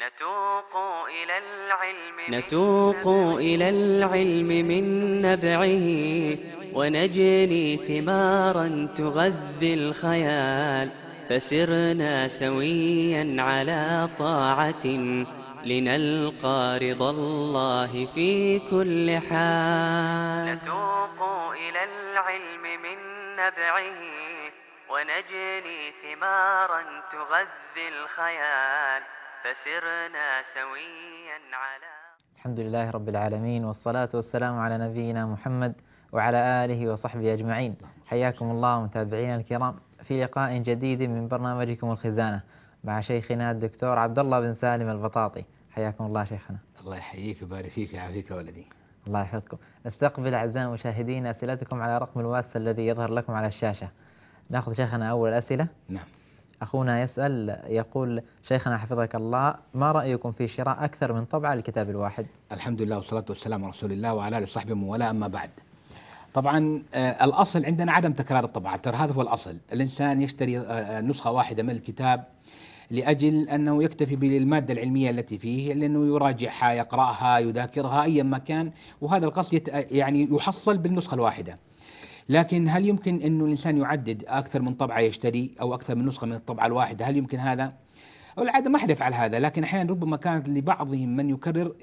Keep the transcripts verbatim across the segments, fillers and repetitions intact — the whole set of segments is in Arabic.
نتوق إلى العلم نتوق إلى العلم من نبعه، ونجني ثمارا تغذي الخيال، فسرنا سويا على طاعة لنلقى رضا الله في كل حال. نتوق إلى العلم من نبعه، ونجني ثمارا تغذي الخيال، فسرنا سويا على. الحمد لله رب العالمين، والصلاة والسلام على نبينا محمد وعلى آله وصحبه أجمعين. حياكم الله متابعينا الكرام في لقاء جديد من برنامجكم الخزانة مع شيخنا الدكتور عبد الله بن سالم البطاطي. حياكم الله شيخنا. الله يحييك ويبارك فيك ويعافيك ولدي. الله يحفظكم. نستقبل أعزائي المشاهدين أسئلتكم على رقم الواتس الذي يظهر لكم على الشاشة. نأخذ شيخنا أول الأسئلة. نعم. أخونا يسأل يقول: شيخنا حفظك الله، ما رأيكم في شراء أكثر من طبعة للكتاب الواحد؟ الحمد لله والصلاة والسلام على رسول الله وعلى آله وصحبه ومن والاه، أما بعد. طبعا آه الأصل عندنا عدم تكرار الطبعات، ترى هذا هو الأصل. الإنسان يشتري آه نسخة واحدة من الكتاب لأجل أنه يكتفي بالمادة العلمية التي فيه، لأنه يراجعها يقرأها يذاكرها أيا ما كان، وهذا القصد يعني يحصل بالنسخة الواحدة. لكن هل يمكن أنه الإنسان يعدد أكثر من طبعة يشتري أو أكثر من نسخة من الطبعة الواحدة؟ هل يمكن هذا؟ والعادة ما حد يفعل هذا، لكن أحيانا ربما كانت لبعضهم من يكرر،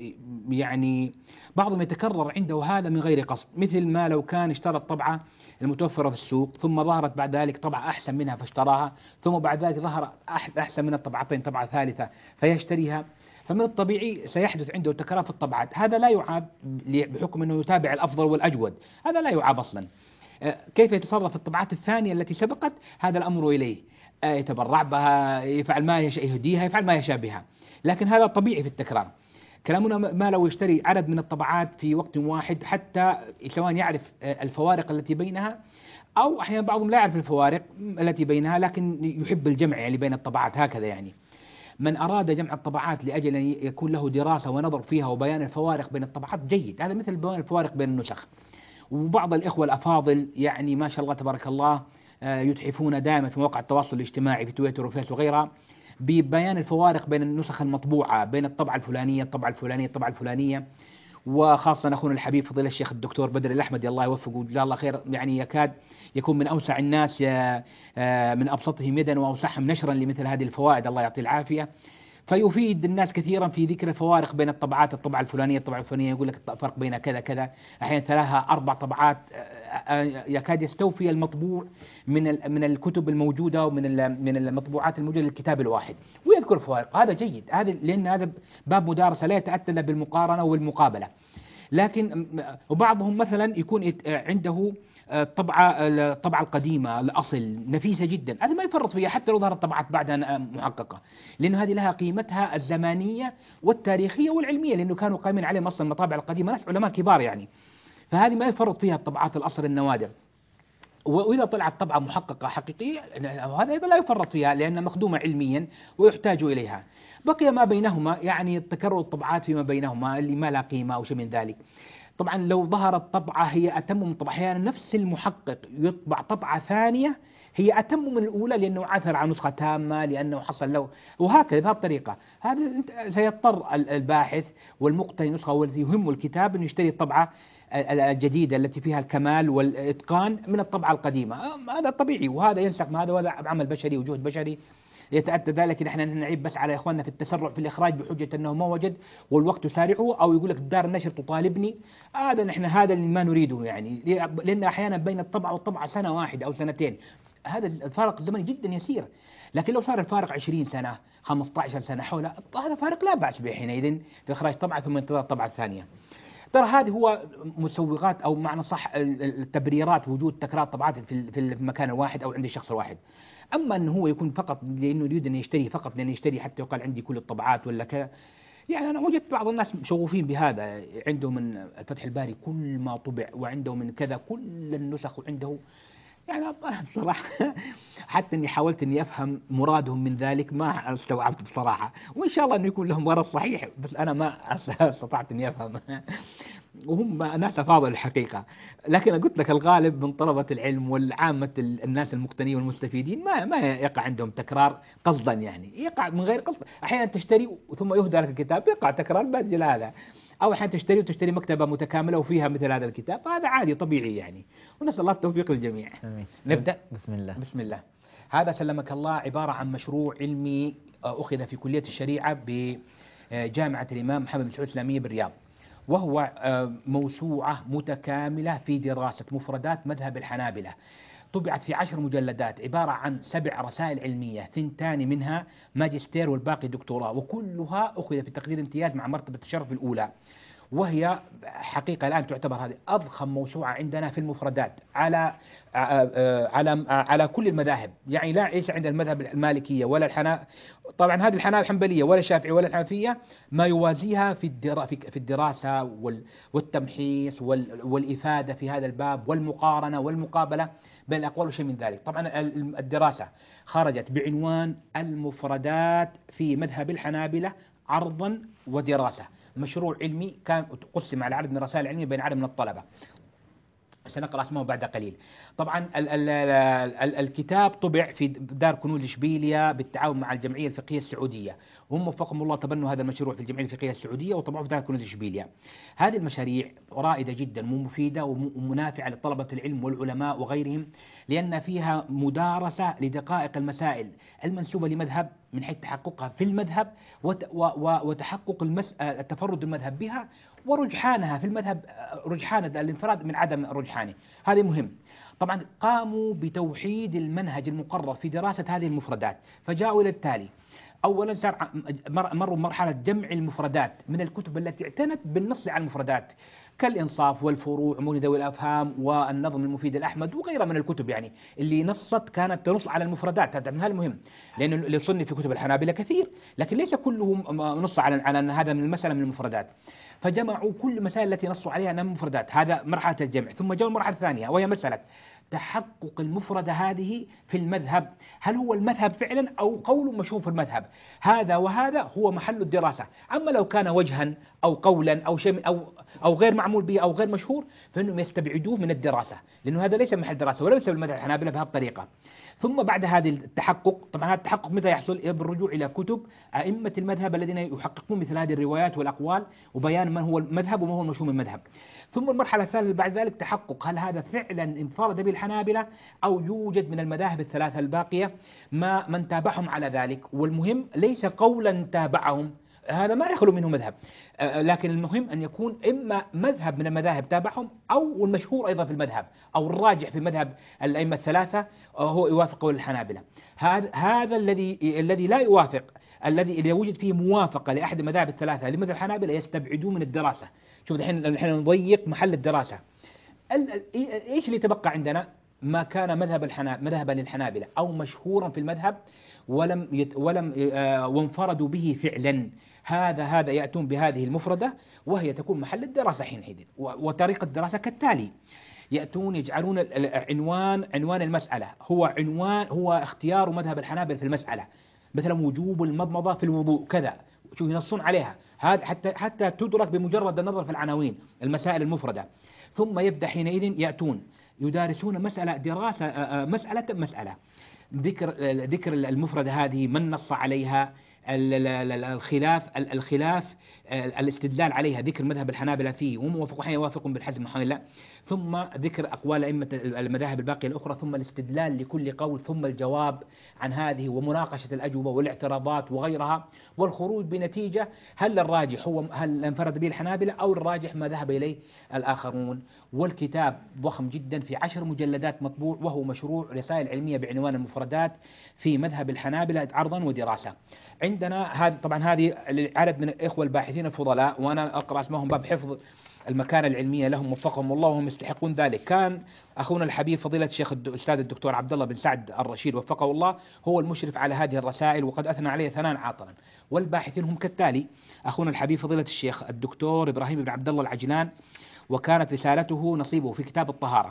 يعني بعضهم يتكرر عنده هذا من غير قصد، مثل ما لو كان اشترى الطبعة المتوفرة في السوق ثم ظهرت بعد ذلك طبعة أحسن منها فاشتراها، ثم بعد ذلك ظهر أحسن من الطبعتين طبعة ثالثة فيشتريها، فمن الطبيعي سيحدث عنده تكرار في الطبعات. هذا لا يعاب بحكم أنه يتابع الأفضل والأجود، هذا لا يعاب أصلا. كيف يتصرف في الطبعات الثانية التي سبقت؟ هذا الأمر إليه، يتبرع بها، يفعل ما يشاء، يهديها، يفعل ما يشاء بها، لكن هذا طبيعي في التكرار. كلامنا ما لو يشتري عدد من الطبعات في وقت واحد، حتى سواء يعرف الفوارق التي بينها، أو أحيانا بعضهم لا يعرف الفوارق التي بينها لكن يحب الجمع يعني بين الطبعات هكذا. يعني من أراد جمع الطبعات لأجل أن يكون له دراسة ونظر فيها وبيان الفوارق بين الطبعات جيد، هذا مثل بيان الفوارق بين النسخ. وبعض الإخوة الأفاضل يعني ما شاء الله تبارك الله يتحفون دائما في مواقع التواصل الاجتماعي في تويتر وفيس وغيرها ببيان الفوارق بين النسخ المطبوعة، بين الطبعة الفلانية الطبعة الفلانية الطبعة الفلانية. وخاصة أخونا الحبيب فضيلة الشيخ الدكتور بدر الأحمدي الله يوفقه وجزاه الله خير، يعني يكاد يكون من أوسع الناس، من أبسطهم يدا وأوسعهم نشرا لمثل هذه الفوائد، الله يعطيه العافية. فيفيد الناس كثيرا في ذكر الفوارق بين الطبعات، الطبعة الفلانية الطبعة الفلانية، يقول لك الفرق بين كذا كذا، أحيانا ثلاثة أربع طبعات يكاد يستوفي المطبوع من من الكتب الموجودة ومن من المطبوعات الموجودة للكتاب الواحد، ويذكر الفوارق. هذا جيد، هذا لأن هذا باب مدارسة لا يتأتى إلا بالمقارنة والمقابلة. لكن وبعضهم مثلا يكون عنده الطبعة الطبعة القديمة الأصل نفيسة جدا، هذا ما يفرط فيها حتى لو ظهرت طبعات بعدها محققة، لأنه هذه لها قيمتها الزمانية والتاريخية والعلمية، لأنه كانوا قائمين عليهم أصلا المطابع القديمة ناس علماء كبار يعني، فهذه ما يفرط فيها الطبعات الأصل النوادر. وإذا طلعت طبعة محققة حقيقية هذا أيضا لا يفرط فيها لأنها مخدومة علميا ويحتاج إليها. بقي ما بينهما يعني تكرر الطبعات فيما بينهما اللي ما لا قيمة أو شيء من ذلك. طبعا لو ظهرت طبعة هي أتم من طبعة، أحيانا نفس المحقق يطبع طبعة ثانية هي أتم من الأولى لأنه عثر على نسخة تامة، لأنه حصل له، وهكذا بهذه الطريقة. هذا سيضطر الباحث والمقتني نسخة والذي يهم الكتاب أن يشتري الطبعة الجديدة التي فيها الكمال والإتقان من الطبعة القديمة. هذا طبيعي، وهذا ينسخ ما هذا وهذا عمل بشري وجهد بشري يتأتى ذلك. نحن نعيب بس على إخواننا في التسرع في الإخراج بحجة أنه ما وجد والوقت سارعه، أو يقول لك دار النشر تطالبني. هذا نحن هذا اللي ما نريده يعني، لأن أحيانا بين الطبعة والطبعة سنة واحدة أو سنتين، هذا الفارق الزمني جدا يسير. لكن لو صار الفارق عشرين سنة خمسة عشر سنة حول، هذا فارق لا بأس به حينئذ في إخراج طبعة ثم انتظار الطبعة الثانية. ترى هذه هو مسوغات أو معنى صح التبريرات وجود تكرار طبعات في المكان الواحد أو عند الشخص الواحد. أما أنه هو يكون فقط لأنه يريد أن يشتري فقط لأن يشتري حتى يقال عندي كل الطبعات ولا كذا، يعني أنا وجدت بعض الناس شغوفين بهذا، عنده من فتح الباري كل ما طبع وعنده من كذا كل النسخ وعنده، يعني بصراحة حتى اني حاولت اني افهم مرادهم من ذلك ما استوعبت بصراحة، وان شاء الله انه يكون لهم غرض صحيح، بس انا ما استطعت اني افهم. وهم ناس افاضل الحقيقة، لكن قلت لك الغالب من طلبة العلم والعامة الناس المقتنين والمستفيدين ما ما يقع عندهم تكرار قصدا، يعني يقع من غير قصد. احيانا تشتري ثم يهدى لك الكتاب يقع تكرار بأجل هذا، أو أحيانا تشتري وتشتري مكتبة متكاملة وفيها مثل هذا الكتاب، فهذا عادي طبيعي يعني، ونسأل الله التوفيق للجميع. آمين. نبدأ. بسم الله. بسم الله. هذا سلمك الله عبارة عن مشروع علمي أخذ في كلية الشريعة بجامعة الإمام محمد بن سعود الإسلامية بالرياض، وهو موسوعة متكاملة في دراسة مفردات مذهب الحنابلة. طبعت في عشر مجلدات، عبارة عن سبع رسائل علمية، ثنتان منها ماجستير والباقي دكتوراه، وكلها أخذ في تقدير امتياز مع مرتبة الشرف الأولى. وهي حقيقة الآن تعتبر هذه أضخم موسوعة عندنا في المفردات على على على كل المذاهب، يعني لا ليس عند المذهب المالكية ولا الحنا طبعا هذه الحنابلة الحنبلية ولا الشافعية ولا الحنفية ما يوازيها في في الدراسة والتمحيص والإفادة في هذا الباب والمقارنة والمقابلة بين الأقوال وشيء من ذلك. طبعا الدراسة خرجت بعنوان المفردات في مذهب الحنابلة عرضا ودراسة، مشروع علمي كان قسم على عدد من الرسائل العلمية بين عدد من الطلبة، سنقرأ اسمه بعد قليل. طبعا ال ال ال الكتاب طبع في دار كنوز إشبيلية بالتعاون مع الجمعية الفقهية السعودية، وهم وفقهم الله تبنوا هذا المشروع في الجمعية الفقهية السعودية وطبعوه في دار كنوز إشبيلية. هذه المشاريع رائدة جدا ومفيدة ومنافعة لطلبة العلم والعلماء وغيرهم، لأن فيها مدارسة لدقائق المسائل المنسوبة لمذهب من حيث تحققها في المذهب وتحقق التفرد المذهب بها ورجحانها في المذهب، رجحان الانفراد من عدم رجحانه، هذا مهم. طبعا قاموا بتوحيد المنهج المقرر في دراسة هذه المفردات، فجاءوا إلى التالي: أولا صار مروا مرحلة جمع المفردات من الكتب التي اعتنت بالنص على المفردات كالإنصاف والفروع ومولد ذوي الأفهام والنظم المفيد الأحمد وغيرها من الكتب، يعني اللي نصت كانت تنص على المفردات. هذا من المهم، لأن اللي صنف في كتب الحنابلة كثير لكن ليس كلهم نص على على أن هذا من المسألة من المفردات، فجمعوا كل المسائل التي نصوا عليها أنها مفردات. هذا مرحلة الجمع. ثم جاءوا المرحلة الثانية وهي مسألة تحقق المفردة هذه في المذهب، هل هو المذهب فعلا أو قول مشهور في المذهب؟ هذا وهذا هو محل الدراسة. أما لو كان وجها أو قولا أو شيء أو أو غير معمول به أو غير مشهور فإنهم يستبعدوه من الدراسة، لأنه هذا ليس محل دراسة وليس بالمذهب الحنابلة بهذه الطريقة. ثم بعد هذه التحقق، طبعا هذا التحقق متى يحصل؟ بالرجوع إلى كتب أئمة المذهب الذين يحققون مثل هذه الروايات والأقوال وبيان من هو المذهب وما هو المشهور من المذهب. ثم المرحلة الثالثة بعد ذلك تحقق هل هذا فعلا انفرد به الحنابلة أو يوجد من المذاهب الثلاثة الباقية ما من تابعهم على ذلك، والمهم ليس قولا تابعهم، هذا ما يخلو منه مذهب، لكن المهم أن يكون إما مذهب من المذاهب تابعهم أو المشهور أيضا في المذهب أو الراجح في مذهب الأئمة الثلاثة هو يوافق قول الحنابلة. هذا هذا الذي الذي لا يوافق، الذي إذا وجد فيه موافقة لأحد المذاهب الثلاثة لمذهب الحنابلة يستبعدوه من الدراسة. شوف الحين الحين نضيق محل الدراسة. إيش اللي تبقى عندنا؟ ما كان مذهب الحنابلة مذهبا للحنابلة أو مشهورا في المذهب ولم يت ولم وانفردوا به فعلا، هذا هذا يأتون بهذه المفردة وهي تكون محل الدراسة حينئذ. وطريقة الدراسة كالتالي: يأتون يجعلون عنوان عنوان المسألة هو عنوان هو اختيار مذهب الحنابلة في المسألة، مثلا وجوب المضمضة في الوضوء كذا، شو ينصون عليها، هذا حتى حتى تدرك بمجرد النظر في العناوين المسائل المفردة. ثم يبدأ حينئذ يأتون يدارسون مسألة دراسة مسألة مسألة ذكر ذكر المفردة هذه، من نص عليها، الخلاف الخلاف الاستدلال عليها، ذكر مذهب الحنابلة فيه وموافق حين يوافقون بالحزم لا، ثم ذكر أقوال أئمة المذاهب الباقية الأخرى، ثم الاستدلال لكل قول، ثم الجواب عن هذه ومناقشة الأجوبة والاعتراضات وغيرها، والخروج بنتيجة هل الراجح هو هل انفرد به الحنابلة أو الراجح ما ذهب إليه الآخرون. والكتاب ضخم جدا في عشر مجلدات مطبوع، وهو مشروع رسائل علمية بعنوان المفردات في مذهب الحنابلة عرضا ودراسة. عندنا هذه طبعا هذه عدد من الإخوة الباحثين الفضلاء، وأنا أقرأ اسمهم باب حفظ المكانة العلمية لهم وفقهم الله وهم يستحقون ذلك. كان أخونا الحبيب فضيلة الشيخ الأستاذ الدكتور عبد الله بن سعد الرشيد وفقه الله هو المشرف على هذه الرسائل وقد أثنى عليه ثناء عاطلا. والباحثين هم كالتالي: أخونا الحبيب فضيلة الشيخ الدكتور إبراهيم بن عبد الله العجلان، وكانت رسالته نصيبه في كتاب الطهارة،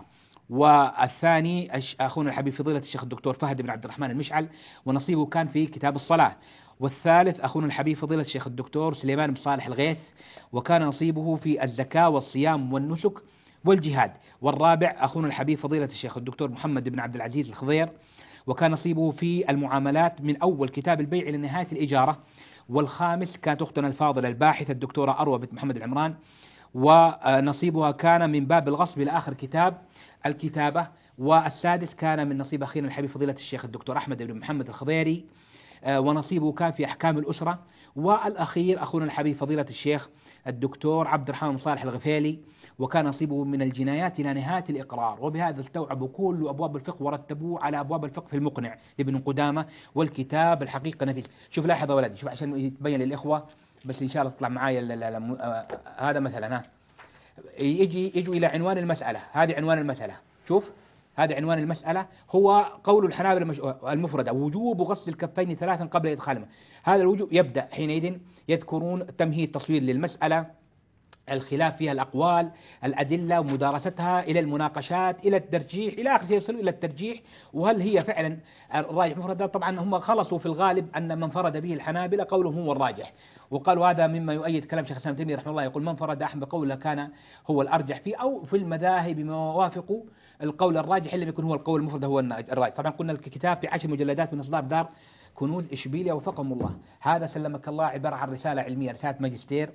والثاني أخونا الحبيب فضيلة الشيخ الدكتور فهد بن عبد الرحمن المشعل ونصيبه كان في كتاب الصلاة. والثالث أخونا الحبيب فضيلة الشيخ الدكتور سليمان بن صالح الغيث وكان نصيبه في الزكاة والصيام والنسك والجهاد. والرابع أخونا الحبيب فضيلة الشيخ الدكتور محمد بن عبد العزيز الخضير وكان نصيبه في المعاملات من أول كتاب البيع إلى نهاية الإجارة. والخامس كانت أختنا الفاضلة الباحثة الدكتورة أروى بنت محمد العمران ونصيبها كان من باب الغصب إلى آخر كتاب الكتابة. والسادس كان من نصيب أخينا الحبيب فضيلة الشيخ الدكتور أحمد بن محمد الخضيري ونصيبه كان في أحكام الأسرة. والأخير أخونا الحبيب فضيلة الشيخ الدكتور عبد الرحمن بن صالح الغفيلي وكان نصيبه من الجنايات إلى نهاية الإقرار. وبهذا استوعبوا كل أبواب الفقه ورتبوه على أبواب الفقه في المقنع لابن قدامة. والكتاب الحقيقة نفيس. شوف لاحظ ولدي، شوف عشان يتبين للإخوة، بس إن شاء الله تطلع معايا هذا مثلا. ها يجي يجوا إلى عنوان المسألة، هذه عنوان المسألة، شوف هذا عنوان المسألة هو قول الحنابلة المفردة وجوب غسل الكفين ثلاثا قبل إدخالهما. هذا الوجوب يبدأ حينئذ يذكرون تمهيد تصوير للمسألة، الخلاف فيها الأقوال، الأدلة ومدارستها إلى المناقشات إلى الترجيح إلى آخر يصلوا إلى الترجيح وهل هي فعلا الراجح مفردة. طبعا هم خلصوا في الغالب أن من فرد به الحنابلة قولهم هو الراجح، وقالوا هذا مما يؤيد كلام شيخ الإسلام ابن تيمية رحمه الله يقول من فرد أحد بقول كان هو الأرجح فيه، أو في المذاهب بما يوافق القول الراجح إلا يكون هو القول المفرد هو الراجح. طبعا قلنا الكتاب في عشر مجلدات من إصدار دار كنوز إشبيلية وفقهم الله. هذا سلمك الله عبارة عن رسالة علمية، رسالة ماجستير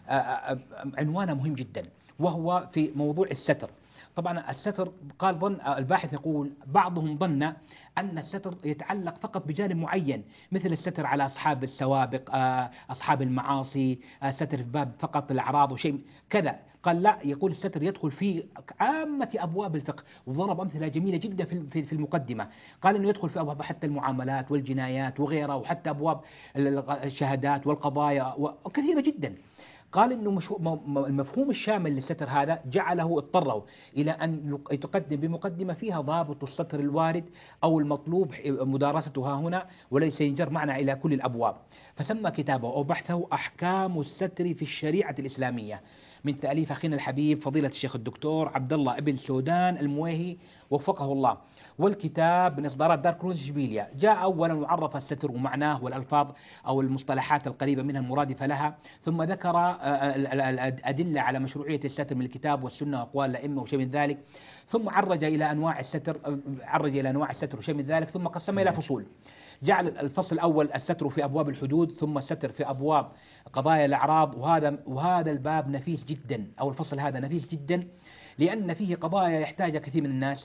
عنوانه مهم جدا وهو في موضوع الستر. طبعا الستر قال ظن الباحث يقول بعضهم ظن أن الستر يتعلق فقط بجانب معين مثل الستر على أصحاب السوابق أصحاب المعاصي، ستر في باب فقط الأعراض وشيء كذا. قال لا، يقول الستر يدخل في عامة أبواب الفقه وضرب أمثلة جميلة جدا في المقدمة. قال أنه يدخل في أبواب حتى المعاملات والجنايات وغيرها وحتى أبواب الشهادات والقضايا وكثيرة جدا. قال إنه المفهوم الشامل للستر هذا جعله اضطره إلى أن يتقدم بمقدمة فيها ضابط الستر الوارد أو المطلوب مدارستها هنا وليس ينجر معنا إلى كل الأبواب. فسمى كتابه أو بحثه أحكام الستر في الشريعة الإسلامية من تأليف أخينا الحبيب فضيلة الشيخ الدكتور عبد الله ابن سودان المويهي وفقه الله. والكتاب من إصدارات دار كنوز إشبيلية. جاء أولا وعرف الستر ومعناه والألفاظ أو المصطلحات القريبة منها المرادفة لها، ثم ذكر الأدلة على مشروعية الستر من الكتاب والسنة وأقوال الأئمة وشيء من ذلك، ثم عرج إلى أنواع الستر عرج إلى أنواع الستر وشيء من ذلك، ثم قسم إلى فصول. جعل الفصل الأول الستر في أبواب الحدود، ثم الستر في أبواب قضايا الأعراض. وهذا وهذا الباب نفيس جدا أو الفصل هذا نفيس جدا لأن فيه قضايا يحتاجها كثير من الناس.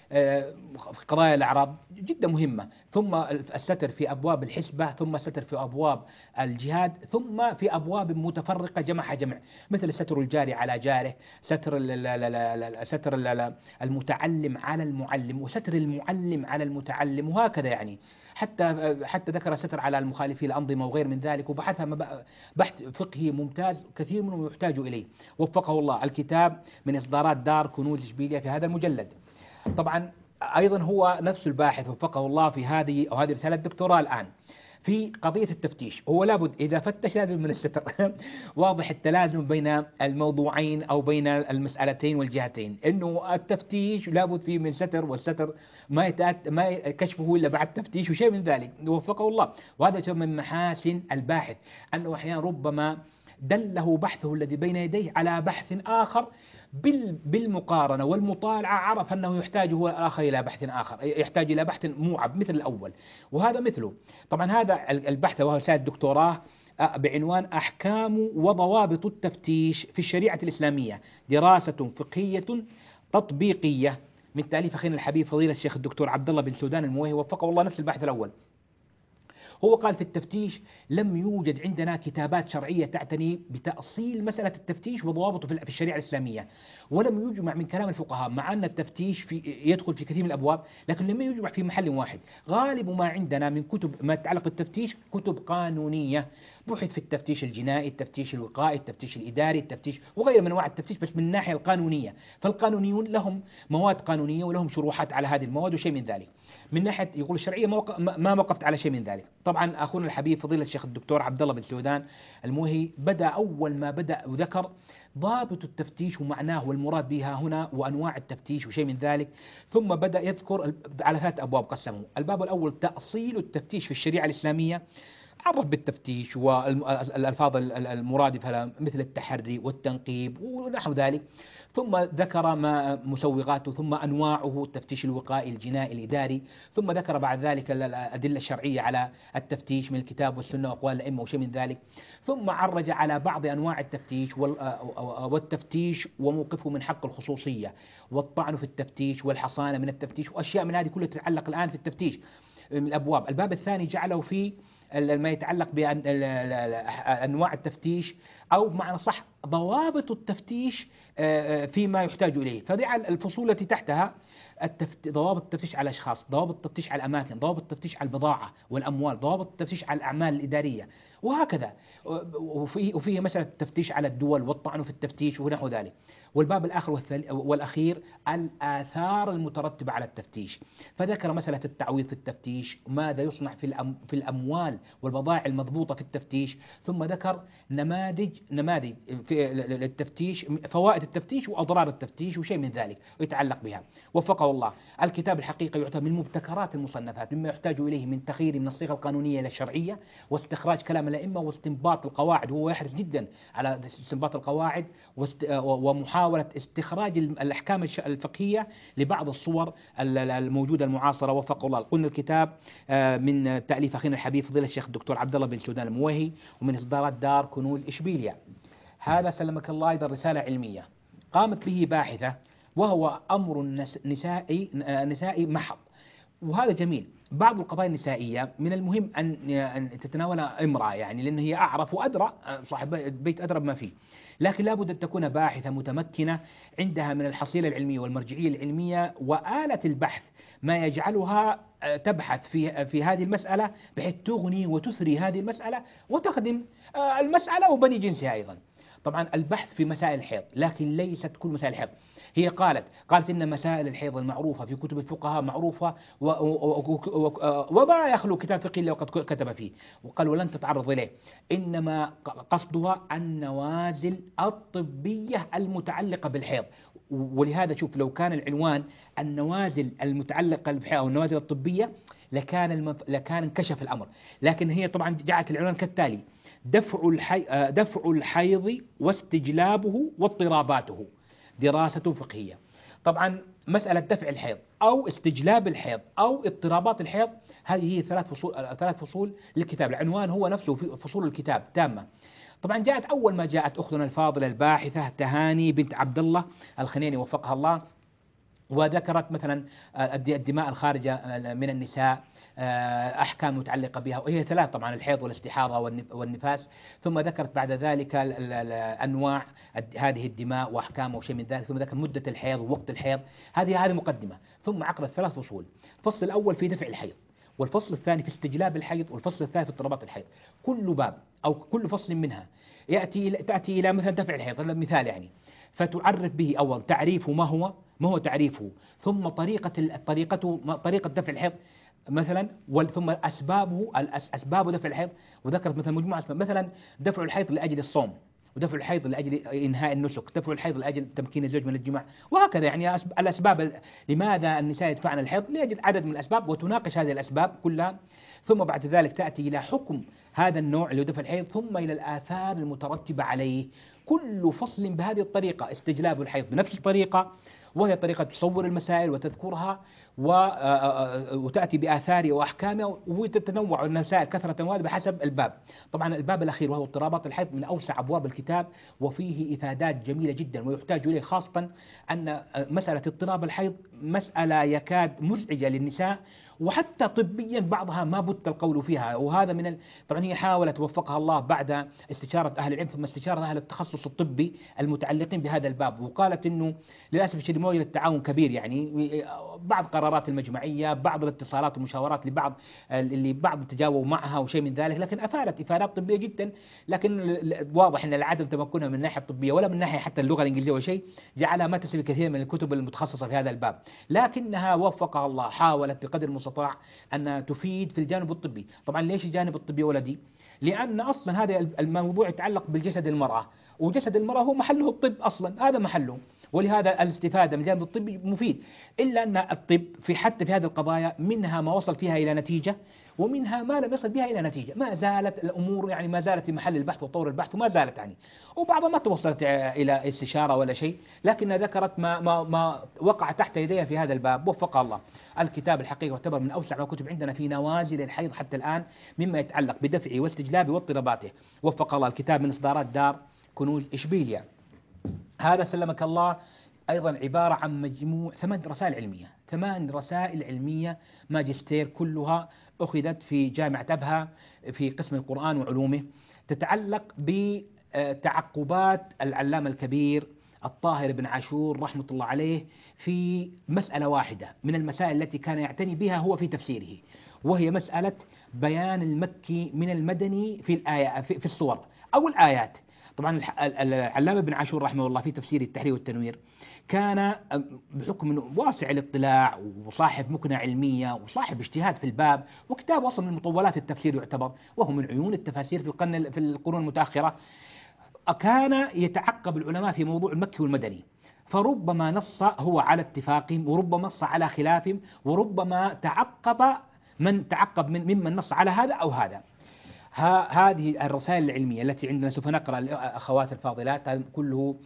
قضايا الأعراض جدا مهمة، ثم الستر في أبواب الحسبة، ثم الستر في أبواب الجهاد، ثم في أبواب متفرقة جمعها جمع مثل ستر الجاري على جاره، ستر ستر المتعلم على المعلم، وستر المعلم على المتعلم، وهكذا يعني حتى حتى ذكر ستر على المخالفين الأنظمة وغير من ذلك، وبحثها بحث فقهي ممتاز كثير منه يحتاج إليه وفقه الله. الكتاب من إصدارات دار كنوز إشبيلية في هذا المجلد. طبعا أيضا هو نفس الباحث وفقه الله في هذه أو هذه رسالة دكتوراه الآن في قضية التفتيش. هو لابد إذا فتش لازم من الستر واضح التلازم بين الموضوعين أو بين المسألتين والجهتين، إنه التفتيش لابد فيه من ستر، والستر ما يتأت ما كشفه إلا بعد تفتيش وشيء من ذلك وفقه الله. وهذا من محاسن الباحث أنه أحيانا ربما دله بحثه الذي بين يديه على بحث آخر بالمقارنة والمطالعة عرف أنه يحتاج هو الآخر إلى بحث آخر، يحتاج إلى بحث موعب مثل الأول، وهذا مثله. طبعا هذا البحث وهو رسالة دكتوراه بعنوان أحكام وضوابط التفتيش في الشريعة الإسلامية، دراسة فقهية تطبيقية من تأليف أخينا الحبيب فضيلة الشيخ الدكتور عبد الله بن سودان المويهي وفقه الله. نفس البحث الأول. هو قال في التفتيش لم يوجد عندنا كتابات شرعية تعتني بتأصيل مسألة التفتيش وضوابطه في الشريعة الإسلامية، ولم يجمع من كلام الفقهاء، مع أن التفتيش في يدخل في كثير من الأبواب لكن لم يجمع في محل واحد. غالب ما عندنا من كتب ما تتعلق بالتفتيش كتب قانونية، بحث في التفتيش الجنائي، التفتيش الوقائي، التفتيش الإداري، التفتيش وغير من أنواع التفتيش بس من الناحية القانونية. فالقانونيون لهم مواد قانونية ولهم شروحات على هذه المواد وشيء من ذلك. من ناحية يقول الشرعية ما وقفت على شيء من ذلك. طبعا أخونا الحبيب فضيلة الشيخ الدكتور عبد الله بن سودان الموهي بدأ أول ما بدأ وذكر ضابط التفتيش ومعناه والمراد بها هنا وأنواع التفتيش وشيء من ذلك، ثم بدأ يذكر على ثلاث أبواب قسمه. الباب الأول تأصيل التفتيش في الشريعة الإسلامية، عرف بالتفتيش والألفاظ المرادفة له مثل التحري والتنقيب ونحو ذلك، ثم ذكر ما مسوغاته، ثم أنواعه، التفتيش الوقائي الجنائي الإداري، ثم ذكر بعد ذلك الأدلة الشرعية على التفتيش من الكتاب والسنة وأقوال الأئمة وشيء من ذلك، ثم عرج على بعض أنواع التفتيش والتفتيش وموقفه من حق الخصوصية والطعن في التفتيش والحصانة من التفتيش وأشياء من هذه كلها تتعلق الآن في التفتيش من الأبواب. الباب الثاني جعله في ما يتعلق بأنواع التفتيش أو بمعنى صح ضوابط التفتيش فيما يحتاج إليه، فجعل الفصول التي تحتها ضوابط التفتيش على الأشخاص، ضوابط التفتيش على الأماكن، ضوابط التفتيش على البضاعة والأموال، ضوابط التفتيش على الأعمال الإدارية وهكذا، وفيه, وفيه مسألة التفتيش على الدول والطعن في التفتيش ونحو ذلك. والباب الآخر والأخير الآثار المترتبة على التفتيش، فذكر مسألة التعويض في التفتيش، ماذا يصنع في في الأموال والبضائع المضبوطة في التفتيش، ثم ذكر نماذج نماذج في التفتيش، فوائد التفتيش وأضرار التفتيش وشيء من ذلك ويتعلق بها. وفقه الله. الكتاب الحقيقة يعتبر من مبتكرات المصنفات مما يحتاج إليه من تغيير من الصيغة القانونية إلى الشرعية واستخراج كلام الأئمة واستنباط القواعد، وهو يحرص جدا على استنباط القواعد ومحاولة استخراج الأحكام الفقهية لبعض الصور الموجودة المعاصرة. وفق الله. قلنا الكتاب من تأليف أخينا الحبيب فضيلة الشيخ الدكتور عبد الله بن سودان الموهي، ومن إصدارات دار كنوز إشبيلية. هذا سلمك الله أيضا رسالة علمية قامت به باحثة، وهو أمر نسائي نسائي محض، وهذا جميل. بعض القضايا النسائية من المهم أن تتناولها امرأة، يعني لأن هي أعرف وأدرى، صاحب البيت أدرى بما فيه، لكن لابد أن تكون باحثة متمكنة عندها من الحصيلة العلمية والمرجعية العلمية وآلة البحث ما يجعلها تبحث في في هذه المسألة بحيث تغني وتثري هذه المسألة وتخدم المسألة وبني جنسها أيضا. طبعا البحث في مسائل الحيض، لكن ليست كل مسائل الحيض. هي قالت قالت إن مسائل الحيض المعروفة في كتب الفقهاء معروفة وما يخلو كتاب فقهي إلا وقد كتب فيه، وقال ولن تتعرض إليه، إنما قصدها النوازل الطبية المتعلقة بالحيض. ولهذا شوف لو كان العنوان النوازل المتعلقة بالحيض أو النوازل الطبية لكان المف... لكان انكشف الأمر، لكن هي طبعا جعلت العنوان كالتالي: دفع الحي... دفع الحيض واستجلابه واضطراباته دراسة فقهية. طبعا مسألة دفع الحيض أو استجلاب الحيض أو اضطرابات الحيض هذه هي ثلاث فصول ثلاث فصول للكتاب، العنوان هو نفسه في فصول الكتاب تامة. طبعا جاءت أول ما جاءت أختنا الفاضلة الباحثة تهاني بنت عبد الله الخنيني وفقها الله، وذكرت مثلا الدماء الخارجة من النساء، أحكام متعلقة بها، وهي ثلاث طبعا: الحيض والاستحاضة والنفاس. ثم ذكرت بعد ذلك أنواع هذه الدماء وأحكامها وشيء من ذلك، ثم ذكر مدة الحيض ووقت الحيض. هذه هذه مقدمة. ثم عقدت ثلاث فصول: الفصل الأول في دفع الحيض، والفصل الثاني في استجلاب الحيض، والفصل الثالث في اضطرابات الحيض. كل باب أو كل فصل منها يأتي تأتي إلى مثلا دفع الحيض، هذا مثال يعني، فتعرف به أول تعريفه ما هو ما هو تعريفه، ثم طريقة طريقته طريقة دفع الحيض مثلا، ثم أسبابه أسباب دفع الحيض، وذكرت مثلا مجموعة أسباب، مثلا دفع الحيض لأجل الصوم، ودفع الحيض لأجل إنهاء النسك، دفع الحيض لأجل تمكين الزوج من الجماع، وهكذا يعني الأسباب لماذا النساء يدفعن الحيض، لأجل عدد من الأسباب، وتناقش هذه الأسباب كلها. ثم بعد ذلك تأتي إلى حكم هذا النوع اللي هو دفع الحيض، ثم إلى الآثار المترتبة عليه. كل فصل بهذه الطريقة: استجلاب الحيض بنفس الطريقة، وهي طريقة تصور المسائل وتذكرها وتأتي بآثارها وأحكامها، وتتنوع المسائل كثرة وهذا بحسب الباب. طبعا الباب الأخير وهو اضطرابات الحيض من أوسع أبواب الكتاب، وفيه إفادات جميلة جدا، ويحتاج إليه خاصة أن مسألة اضطراب الحيض مسألة يكاد مزعجة للنساء، وحتى طبيا بعضها ما بت القول فيها، وهذا من ال... طبعا هي حاولت وفقها الله بعد استشارة أهل العلم ثم استشارة أهل التخصص الطبي المتعلقين بهذا الباب، وقالت إنه للأسف الشديد ما وجد تعاون كبير، يعني بعض قرارات المجمعية، بعض الاتصالات والمشاورات لبعض اللي بعض تجاوبوا معها وشيء من ذلك، لكن أفادت إفادات طبية جدا، لكن واضح أن العدم تمكنها من الناحية الطبية ولا من ناحية حتى اللغة الإنجليزية وشيء جعلها ما تسوي كثير من الكتب المتخصصة في هذا الباب، لكنها وفقها الله حاولت بقدر المستطاع أن تفيد في الجانب الطبي. طبعا ليش الجانب الطبي ولدي؟ لأن أصلا هذا الموضوع يتعلق بالجسد المرأة، وجسد المرأة هو محله الطب أصلا، هذا محله، ولهذا الاستفادة من الجانب الطبي مفيد. إلا أن الطب في حتى في هذه القضايا منها ما وصل فيها إلى نتيجة، ومنها ما لم يصل بها إلى نتيجة، ما زالت الأمور يعني ما زالت في محل البحث وطور البحث وما زالت يعني، وبعضها ما توصلت إلى استشارة ولا شيء، لكن ذكرت ما, ما, ما وقع تحت يديها في هذا الباب، وفقها الله. الكتاب الحقيقة يعتبر من أوسع ما كتب عندنا في نوازل الحيض حتى الآن، مما يتعلق بدفعه واستجلابه واضطراباته، وفق الله. الكتاب من إصدارات دار كنوز إشبيلية. هذا سلمك الله أيضا عبارة عن مجموع ثمان رسائل علمية، ثمان رسائل علمية ماجستير، كلها أخذت في جامعة أبها في قسم القرآن وعلومه، تتعلق بتعقبات العلامة الكبير الطاهر بن عاشور رحمة الله عليه في مسألة واحدة من المسائل التي كان يعتني بها هو في تفسيره، وهي مسألة بيان المكي من المدني في الآية في الصور أو الآيات. طبعا العلامة بن عاشور رحمه الله في تفسير التحرير والتنوير كان بحكم واسع الاطلاع وصاحب مكنة علمية وصاحب اجتهاد في الباب، وكتاب وصل من مطولات التفسير يعتبر، وهو من عيون التفاسير في القرن في القرون المتأخرة. كان يتعقب العلماء في موضوع المكي والمدني، فربما نص هو على اتفاقهم، وربما نص على خلافهم، وربما تعقب من تعقب من ممن نص على هذا أو هذا. هذه الرسائل العلمية التي عندنا سوف نقرأ الأخوات الفاضلات كله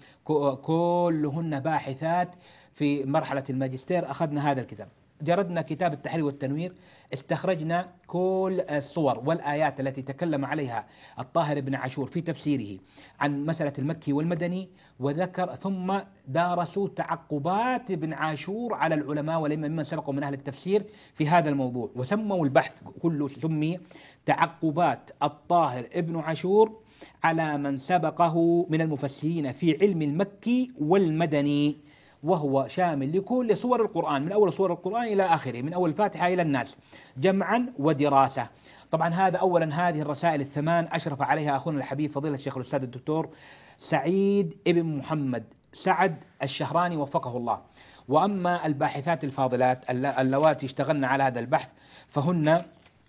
كلهن باحثات في مرحلة الماجستير. أخذنا هذا الكتاب، جردنا كتاب التحرير والتنوير، استخرجنا كل الصور والآيات التي تكلم عليها الطاهر بن عاشور في تفسيره عن مسألة المكي والمدني، وذكر ثم دارسوا تعقبات ابن عاشور على العلماء والأئمة ممن سبقوا من أهل التفسير في هذا الموضوع، وسموا البحث كله سمي تعقبات الطاهر ابن عاشور على من سبقه من المفسرين في علم المكي والمدني، وهو شامل لكل صور القرآن من أول صور القرآن إلى آخره، من أول الفاتحة إلى الناس جمعا ودراسة. طبعا هذا أولا هذه الرسائل الثمان أشرف عليها أخونا الحبيب فضيلة الشيخ الأستاذ الدكتور سعيد ابن محمد سعد الشهراني وفقه الله. وأما الباحثات الفاضلات اللواتي اشتغلن على هذا البحث فهن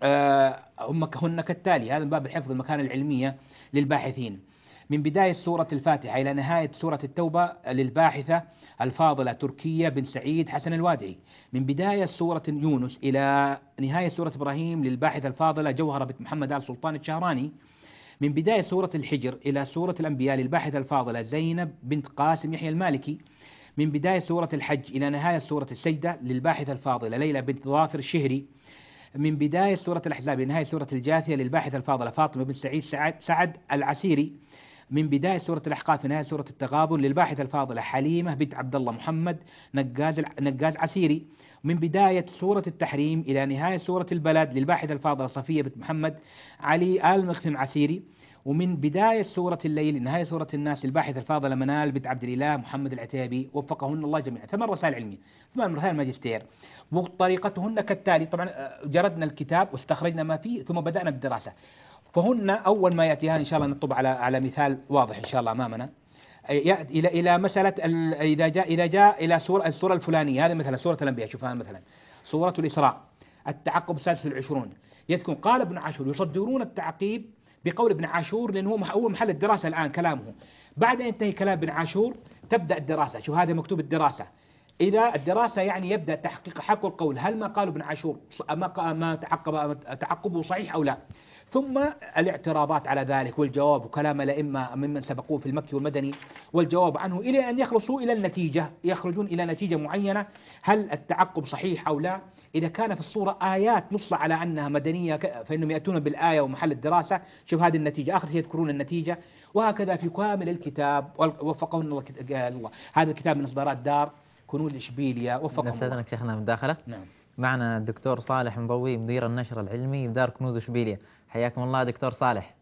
هم هن كالتالي: هذا باب الحفظ المكان العلمية للباحثين، من بداية سورة الفاتحة إلى نهاية سورة التوبة للباحثة الفاضلة تركية بن سعيد حسن الوادعي، من بداية سورة يونس إلى نهاية سورة إبراهيم للباحثة الفاضلة جوهرة بنت محمد آل سلطان الشهراني، من بداية سورة الحجر إلى سورة الأنبياء للباحثة الفاضلة زينب بنت قاسم يحيى المالكي، من بداية سورة الحج إلى نهاية سورة السجدة للباحثة الفاضلة ليلى بنت ظافر الشهري، من بداية سورة الأحزاب لنهاية سورة الجاثية للباحثة الفاضلة فاطمة بن سعيد سعد, سعد العسيري، من بداية سورة الأحقاف لنهاية سورة التغابن للباحثة الفاضلة حليمة بنت عبد الله محمد نجاز نجاز عسيري، من بداية سورة التحريم إلى نهاية سورة البلد للباحثة الفاضلة صفية بنت محمد علي آل مخفم عسيري، ومن بداية سورة الليل لنهاية سورة الناس للباحثة الفاضلة منال بنت عبد الإله محمد العتيبي وفقهن الله جميعا. ثمان رسائل علمية، ثمان رسائل ماجستير، وطريقتهن كالتالي. طبعا جردنا الكتاب واستخرجنا ما فيه ثم بدأنا بالدراسة. فهن أول ما يأتيها إن شاء الله نطب على على مثال واضح إن شاء الله أمامنا، يأتي إلى إلى مسألة إذا جاء إذا جاء إلى سورة السورة الفلانية، هذه مثلا سورة الأنبياء، شوفها مثلا سورة الإسراء التعقب السادس والعشرون، يذكر قال ابن عاشور يصدرون التعقيب بقول ابن عاشور لأنه هو محل الدراسة الآن كلامه. بعد أن ينتهي كلام ابن عاشور تبدأ الدراسة. شوف هذا مكتوب الدراسة، إذا الدراسة يعني يبدأ تحقيق حق القول هل ما قال ابن عاشور ما ما تعقب تعقبه صحيح أو لا، ثم الاعتراضات على ذلك والجواب وكلام الأئمة ممن سبقوه في المكي والمدني والجواب عنه إلى أن يخلصوا إلى النتيجة، يخرجون إلى نتيجة معينة هل التعقب صحيح أو لا. إذا كان في الصورة آيات نص على أنها مدنية فإنهم يأتون بالآية ومحل الدراسة، شوف هذه النتيجة، آخر شيء يذكرون النتيجة، وهكذا في كامل الكتاب. وفقهم الله. هذا الكتاب من إصدارات دار كنوز إشبيلية وفقهم الله. نستأذنك شيخنا مداخلة. نعم. معنا الدكتور صالح مضوي مدير النشر العلمي بدار كنوز إشبيلية. حياكم الله دكتور صالح.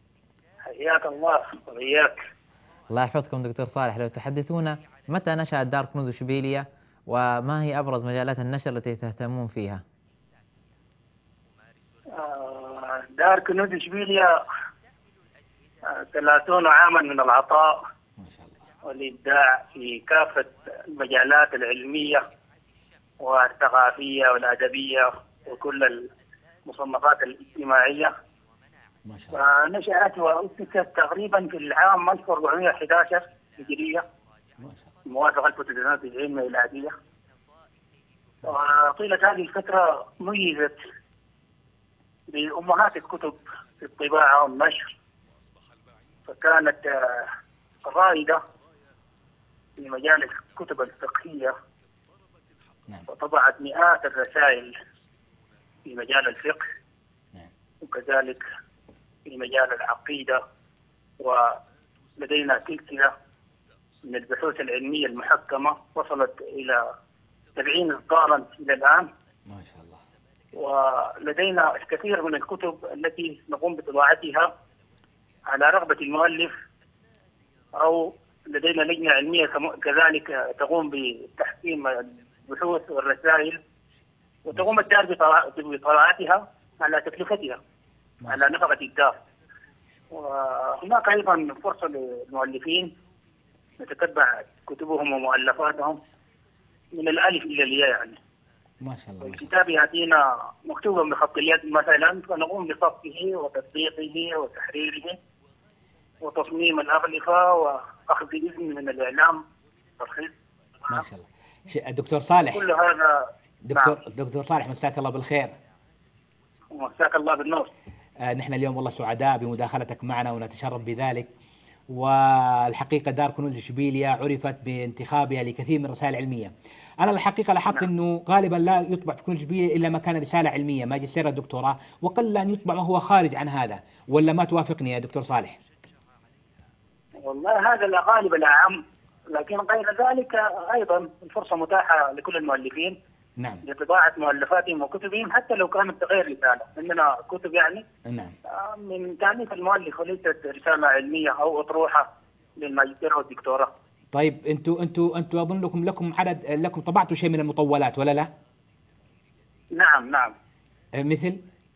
حياك الله وإياك. الله يحفظكم دكتور صالح، لو تحدثونا متى نشأت دار كنوز إشبيلية وما هي أبرز مجالات النشر التي تهتمون فيها؟ دار كنوز إشبيلية ثلاثون عاما من العطاء والإبداع في كافة المجالات العلمية والثقافية والأدبية وكل المصنفات الاجتماعية. ما شاء الله. نشأت وأسست تقريبا في العام ألف وأربعمائة وأحد عشر هجرية، ما شاء الله. موافق ألف وتسعمائة وتسعين ميلادية. وطيلة هذه الفترة ميزت بأمهات الكتب في الطباعة والنشر، فكانت آه، رائدة في مجال الكتب الفقهية، نعم. وطبعت مئات الرسائل في مجال الفقه، نعم. وكذلك في مجال العقيدة. ولدينا سلسلة من البحوث العلمية المحكمة وصلت إلى سبعين إصدارا إلى الآن. ما شاء الله. ولدينا الكثير من الكتب التي نقوم بطباعتها على رغبة المؤلف، أو لدينا لجنة علمية كذلك تقوم بتحكيم البحوث والرسائل، وتقوم الدار بطباعتها على تكلفتها على نفقة الدار. وهناك أيضا فرصة للمؤلفين نتتبع كتبهم ومؤلفاتهم من الألف إلى الياء يعني. ما شاء الله. الكتاب يأتينا مكتوبا بخط اليد مثلا، فنقوم بصفه وتطبيقه وتحريره وتصميم الأغلفة وأخذ إذن من الإعلام ترخيص. ما شاء الله. دكتور صالح، كل هذا. دكتور نعم. دكتور صالح، مساك الله بالخير. مساك الله بالنور. آه نحن اليوم والله سعداء بمداخلتك معنا ونتشرف بذلك. والحقيقة دار كنوز إشبيلية عرفت بانتخابها لكثير من الرسائل العلمية. أنا الحقيقة لاحظت نعم. أنه غالبا لا يطبع في كنوز إشبيلية إلا ما كان رسالة علمية ماجستير الدكتوراه، وقل أن يطبع ما هو خارج عن هذا، ولا ما توافقني يا دكتور صالح؟ والله هذا الغالب الأعم، لكن غير ذلك أيضا الفرصة متاحة لكل المؤلفين. نعم. لطباعة مؤلفاتهم وكتبهم حتى لو كانت غير رسالة. عندنا كتب يعني نعم. من تأليف المؤلف وليست رسالة علمية أو أطروحة للماجستير والدكتوراه. طيب انتوا انتوا انتوا اظن لكم لكم عدد لكم طبعتوا شيء من المطولات ولا لا؟ نعم نعم. مثل؟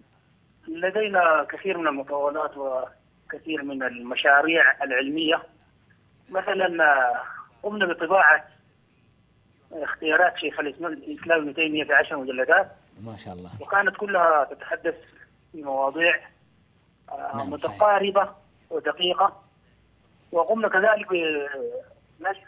لدينا كثير من المطولات وكثير من المشاريع العلمية. مثلا قمنا بطباعة اختيارات شيخ الإسلام ابن تيمية في عشر مجلدات. ما شاء الله. وكانت كلها تتحدث في مواضيع نعم متقاربة صحيح. ودقيقة. وقمنا كذلك بنشر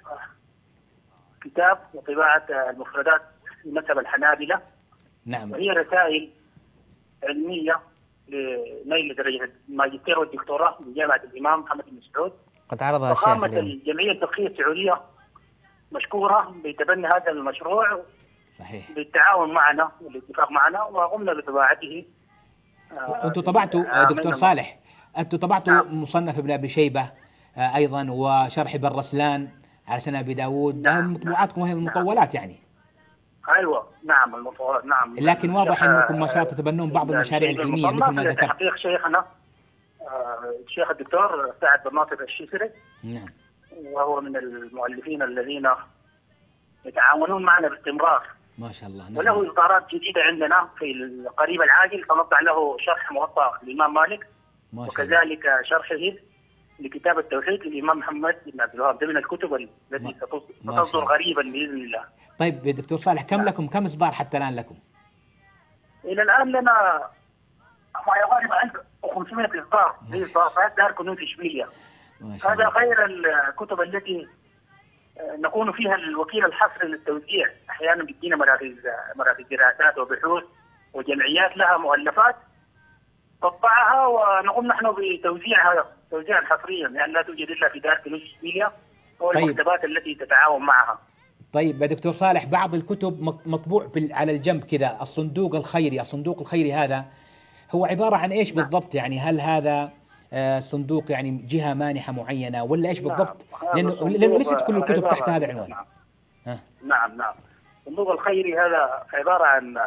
كتاب وطباعة المفردات في مذهب الحنابلة. نعم. وهي رسائل علمية لنيل درجة الماجستير والدكتوراه من جامعة الإمام محمد بن سعود. قد عرضها الشيخ وقامت اليوم. الجمعية الفقهية السعودية مشكورة بتبني هذا المشروع صحيح. بالتعاون معنا والاتفاق معنا، وقمنا بطباعته. أنتوا طبعتوا دكتور صالح، أنتوا طبعتوا نعم. مصنف ابن أبي شيبة أيضا، وشرح ابن رسلان على سنة أبي داود. نعم. مطبوعاتكم وهي المطولات يعني. أيوة نعم المطولات نعم. لكن واضح أنكم ما شاء الله تتبنون بعض المشاريع العلمية مثل ما ذكرت. تحقيق شيخنا الشيخ الدكتور سعد بن ناصر الشيسري. نعم. وهو من المؤلفين الذين يتعاونون معنا باستمرار. ما شاء الله. نعم. وله إصدارات جديدة عندنا في القريب العاجل، سنطبع له شرح موطأ للإمام مالك، وكذلك شرحه لكتاب التوحيد للإمام محمد بن عبد الوهاب. ده من الكتب التي ستصدر قريبا بإذن الله. طيب دكتور صالح، كم لكم كم إصدار حتى الآن لكم؟ إلى الآن لنا ما يقارب ألف وخمسمائة إصدار في إصدارات دار كنوز إشبيلية. هذا غير الكتب التي نكون فيها الوكيل الحصري للتوزيع. أحيانا بيدينا مراكز مراكز دراسات وبحوث وجمعيات لها مؤلفات تطبعها، ونقوم نحن بتوزيعها توزيعا حصريا، لأن يعني لا توجد إلا في دار كنوز إشبيلية والمكتبات طيب. التي تتعاون معها. طيب يا دكتور صالح، بعض الكتب مطبوع على الجنب كذا، الصندوق الخيري. الصندوق الخيري هذا هو عبارة عن إيش بالضبط يعني؟ هل هذا صندوق يعني جهة مانحة معينة ولا إيش بالضبط؟ لأنه لأنه ليست كل الكتب تحت هذا العنوان. نعم. نعم نعم. الصندوق الخيري هذا عبارة عن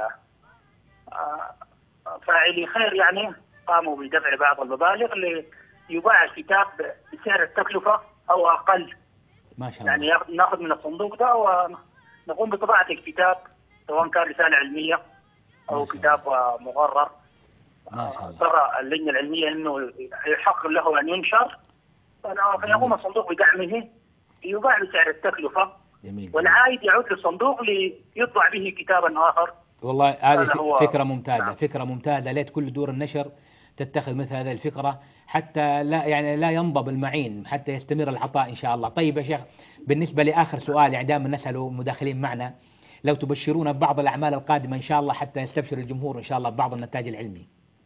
فاعلي خير يعني قاموا بدفع بعض المبالغ ليباع الكتاب بسعر التكلفة أو أقل. ما شاء الله. يعني ناخذ من الصندوق ده ونقوم بطباعة الكتاب، سواء كان رسالة علمية أو كتاب مغرر. ما شاء الله. ترى اللجنة العلمية إنه يحق له أن ينشر، فيقوم الصندوق بدعمه ليباع بسعر التكلفة. جميل. والعائد يعود للصندوق ليطبع به كتابا آخر والله هذه هو فكرة ممتازة. نعم. فكرة ممتازة، ليت كل دور النشر تتخذ مثل هذه الفكرة حتى لا يعني لا ينضب المعين، حتى يستمر العطاء إن شاء الله. طيب يا شيخ، بالنسبة لآخر سؤال، يعني دائما نسأله مداخلين معنا، لو تبشرونا ببعض الأعمال القادمة إن شاء الله حتى يستبشر الجمهور إن شاء الله ببعض النتاج العلمي.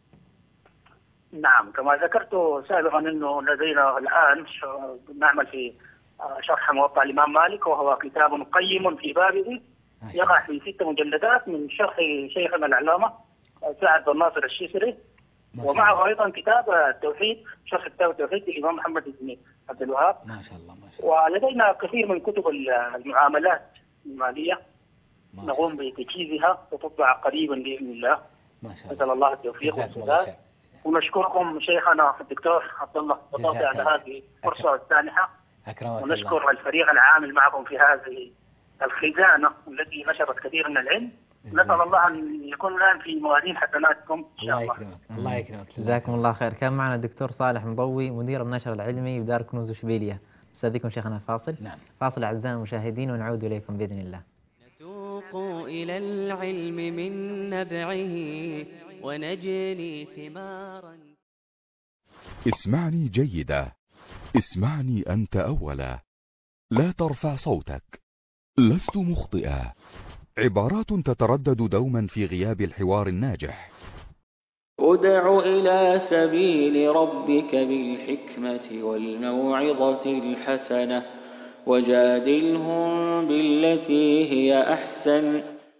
نعم، كما ذكرت سابقا أنه لدينا الآن نعمل في شرح موطأ الإمام مالك، وهو كتاب قيم في بابه يقع في ست مجلدات من شرح شيخنا العلامة سعد بن ناصر الشيسري، ومعه أيضا كتاب التوحيد، شرح كتاب التوحيد للإمام محمد بن عبد الوهاب. ما شاء الله ما شاء الله. ولدينا كثير من كتب المعاملات المالية نقوم بتجهيزها وتطبع قريبا بإذن الله. ما شاء الله. نسأل الله التوفيق والسداد. ونشكركم شيخنا الدكتور عبد الله بطاطي على هذه الفرصة السانحة، ونشكر الفريق العامل معكم في هذه الخزانة التي نشرت كثير من العلم. نسأل الله أن يكون الآن في موازين حسناتكم إن شاء الله. الله يكرمك. الله يكرمك. جزاكم الله خير. كان معنا الدكتور صالح مضوي مدير النشر العلمي بدار كنوز إشبيلية. استاذنكم شيخنا فاصل. نعم. فاصل أعزائي المشاهدين ونعود إليكم بإذن الله. نتوق إلى العلم من نبعه ونجني ثمارا. اسمعني جيدا، اسمعني أنت أولا، لا ترفع صوتك، لست مخطئا، عبارات تتردد دوما في غياب الحوار الناجح. ادع إلى سبيل ربك بالحكمة والموعظة الحسنة وجادلهم بالتي هي أحسن.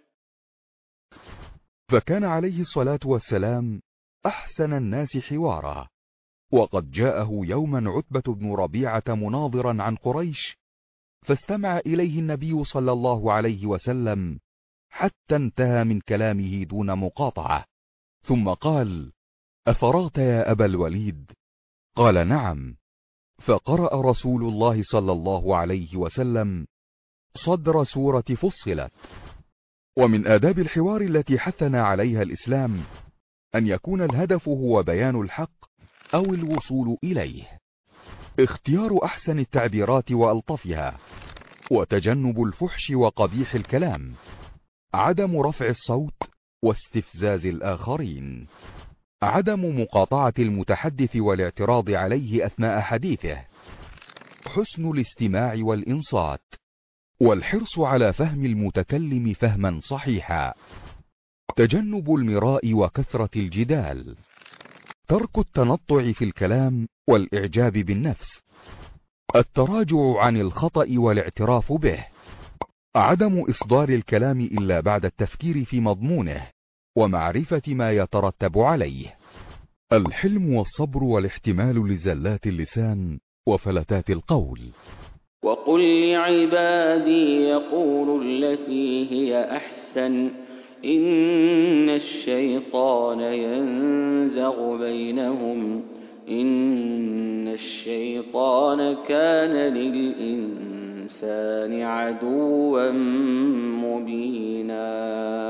فكان عليه الصلاة والسلام أحسن الناس حوارا، وقد جاءه يوما عتبة بن ربيعة مناظرا عن قريش، فاستمع إليه النبي صلى الله عليه وسلم حتى انتهى من كلامه دون مقاطعة، ثم قال: أفرغت يا أبا الوليد؟ قال: نعم. فقرأ رسول الله صلى الله عليه وسلم صدر سورة فصلت. ومن آداب الحوار التي حثنا عليها الإسلام أن يكون الهدف هو بيان الحق أو الوصول إليه، اختيار أحسن التعبيرات وألطفها، وتجنب الفحش وقبيح الكلام، عدم رفع الصوت واستفزاز الآخرين، عدم مقاطعة المتحدث والاعتراض عليه أثناء حديثه، حسن الاستماع والإنصات، والحرص على فهم المتكلم فهما صحيحا، تجنب المراء وكثرة الجدال، ترك التنطع في الكلام والإعجاب بالنفس، التراجع عن الخطأ والاعتراف به، عدم إصدار الكلام إلا بعد التفكير في مضمونه ومعرفة ما يترتب عليه، الحلم والصبر والاحتمال لزلات اللسان وفلتات القول. وقل لعبادي يقولوا التي هي أحسن إن الشيطان ينزغ بينهم إن الشيطان كان للإنسان عدوا مبينا.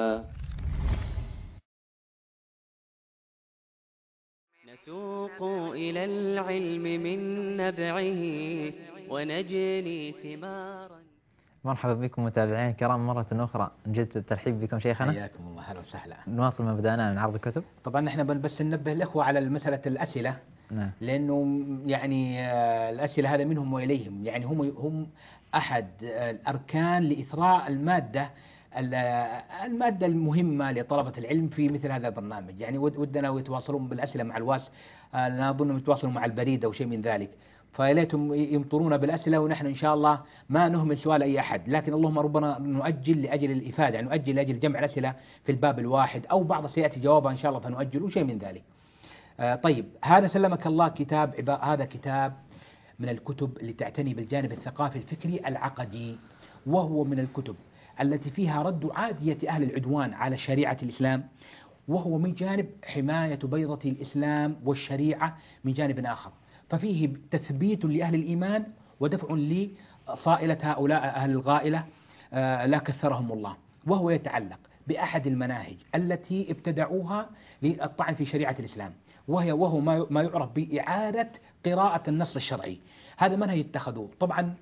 نتوق إلى العلم من نبعه ونجني ثمارا. مرحبا بكم متابعين الكرام مرة أخرى، نجدد الترحيب بكم شيخنا. حياكم الله، هلا وسهلا. نواصل ما بدأنا من عرض الكتب. طبعا نحن بس ننبه الأخوة على مسألة الأسئلة. نعم. لأنه يعني الأسئلة هذا منهم وإليهم، يعني هم هم أحد الأركان لإثراء المادة المادة المهمة لطلبة العلم في مثل هذا البرنامج. يعني ودنا يتواصلون بالأسئلة مع الواس، أنا أظن يتواصلون مع البريد أو شيء من ذلك، فيليتهم يمطرون بالأسئلة، ونحن إن شاء الله ما نهمل سؤال أي أحد، لكن اللهم ربنا نؤجل لأجل الإفادة، يعني نؤجل لأجل جمع الأسئلة في الباب الواحد، أو بعض سيأتي جوابها إن شاء الله فنؤجل وشيء من ذلك. آه طيب، هذا سلمك الله كتاب، هذا كتاب من الكتب اللي تعتني بالجانب الثقافي الفكري العقدي، وهو من الكتب التي فيها رد عادية أهل العدوان على شريعة الإسلام، وهو من جانب حماية بيضة الإسلام والشريعة من جانب آخر، ففيه تثبيت لأهل الإيمان ودفع لصائلة هؤلاء أهل الغائلة آه لا كثرهم الله، وهو يتعلق بأحد المناهج التي ابتدعوها للطعن في شريعة الإسلام، وهي وهو ما يعرف بإعادة قراءة النص الشرعي. هذا منهج اتخذوه طبعا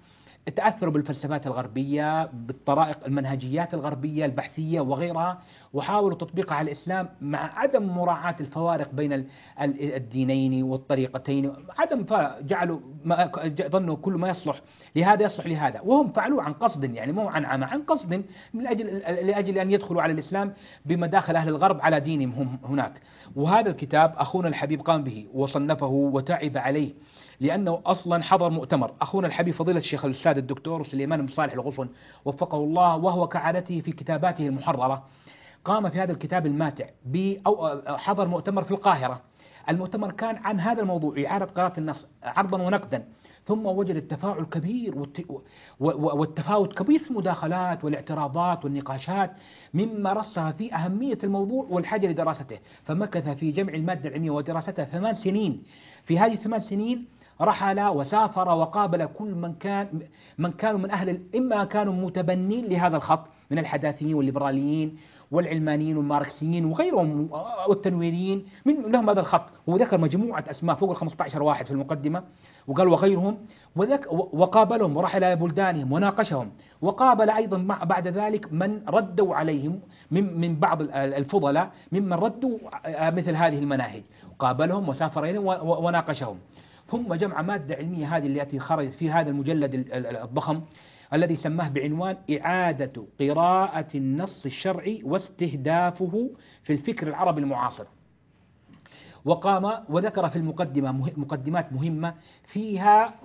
تأثروا بالفلسفات الغربية، بالطرائق المنهجيات الغربية البحثية وغيرها، وحاولوا تطبيقها على الإسلام مع عدم مراعاة الفوارق بين الدينين والطريقتين، عدم جعلوا ظنوا كل ما يصلح لهذا يصلح لهذا، وهم فعلوا عن قصد، يعني مو عن عمى، عن قصد من أجل لأجل أن يدخلوا على الإسلام بمداخل أهل الغرب على دينهم هم هناك. وهذا الكتاب أخونا الحبيب قام به وصنفه وتعب عليه، لأنه أصلا حضر مؤتمر أخونا الحبيب فضيلة الشيخ الأستاذ الدكتور سليمان بن صالح الغصن وفقه الله، وهو كعادته في كتاباته المحررة قام في هذا الكتاب الماتع أو حضر مؤتمر في القاهرة. المؤتمر كان عن هذا الموضوع، إعادة قراءة النص عرضا ونقدا، ثم وجد التفاعل كبير والتفاوت كبير في المداخلات والاعتراضات والنقاشات، مما رسخ في أهمية الموضوع والحاجة لدراسته، فمكث في جمع المادة العلمية ودراستها ثمان سنين. في هذه الثمان سنين رحل وسافر وقابل كل من كان من كانوا من أهل، إما كانوا متبنين لهذا الخط من الحداثيين والليبراليين والعلمانيين والماركسيين وغيرهم والتنويريين من لهم هذا الخط، وذكر مجموعة أسماء فوق ال خمسة عشر واحد في المقدمة، وقال وغيرهم، وقابلهم ورحل إلى بلدانهم وناقشهم، وقابل أيضا بعد ذلك من ردوا عليهم من من بعض الفضلاء ممن ردوا مثل هذه المناهج، قابلهم وسافر إليهم وناقشهم، ثم جمع مادة علمية هذه التي خرجت في هذا المجلد الضخم الذي سماه بعنوان إعادة قراءة النص الشرعي واستهدافه في الفكر العربي المعاصر. وقام وذكر في المقدمة مقدمات مهمة فيها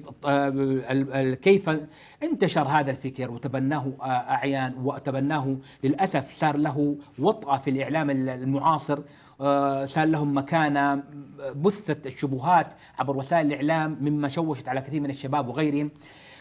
كيف انتشر هذا الفكر وتبناه أعيان، وتبناه للأسف صار له وطأة في الإعلام المعاصر، صار لهم مكانة، بثت الشبهات عبر وسائل الإعلام مما شوشت على كثير من الشباب وغيرهم،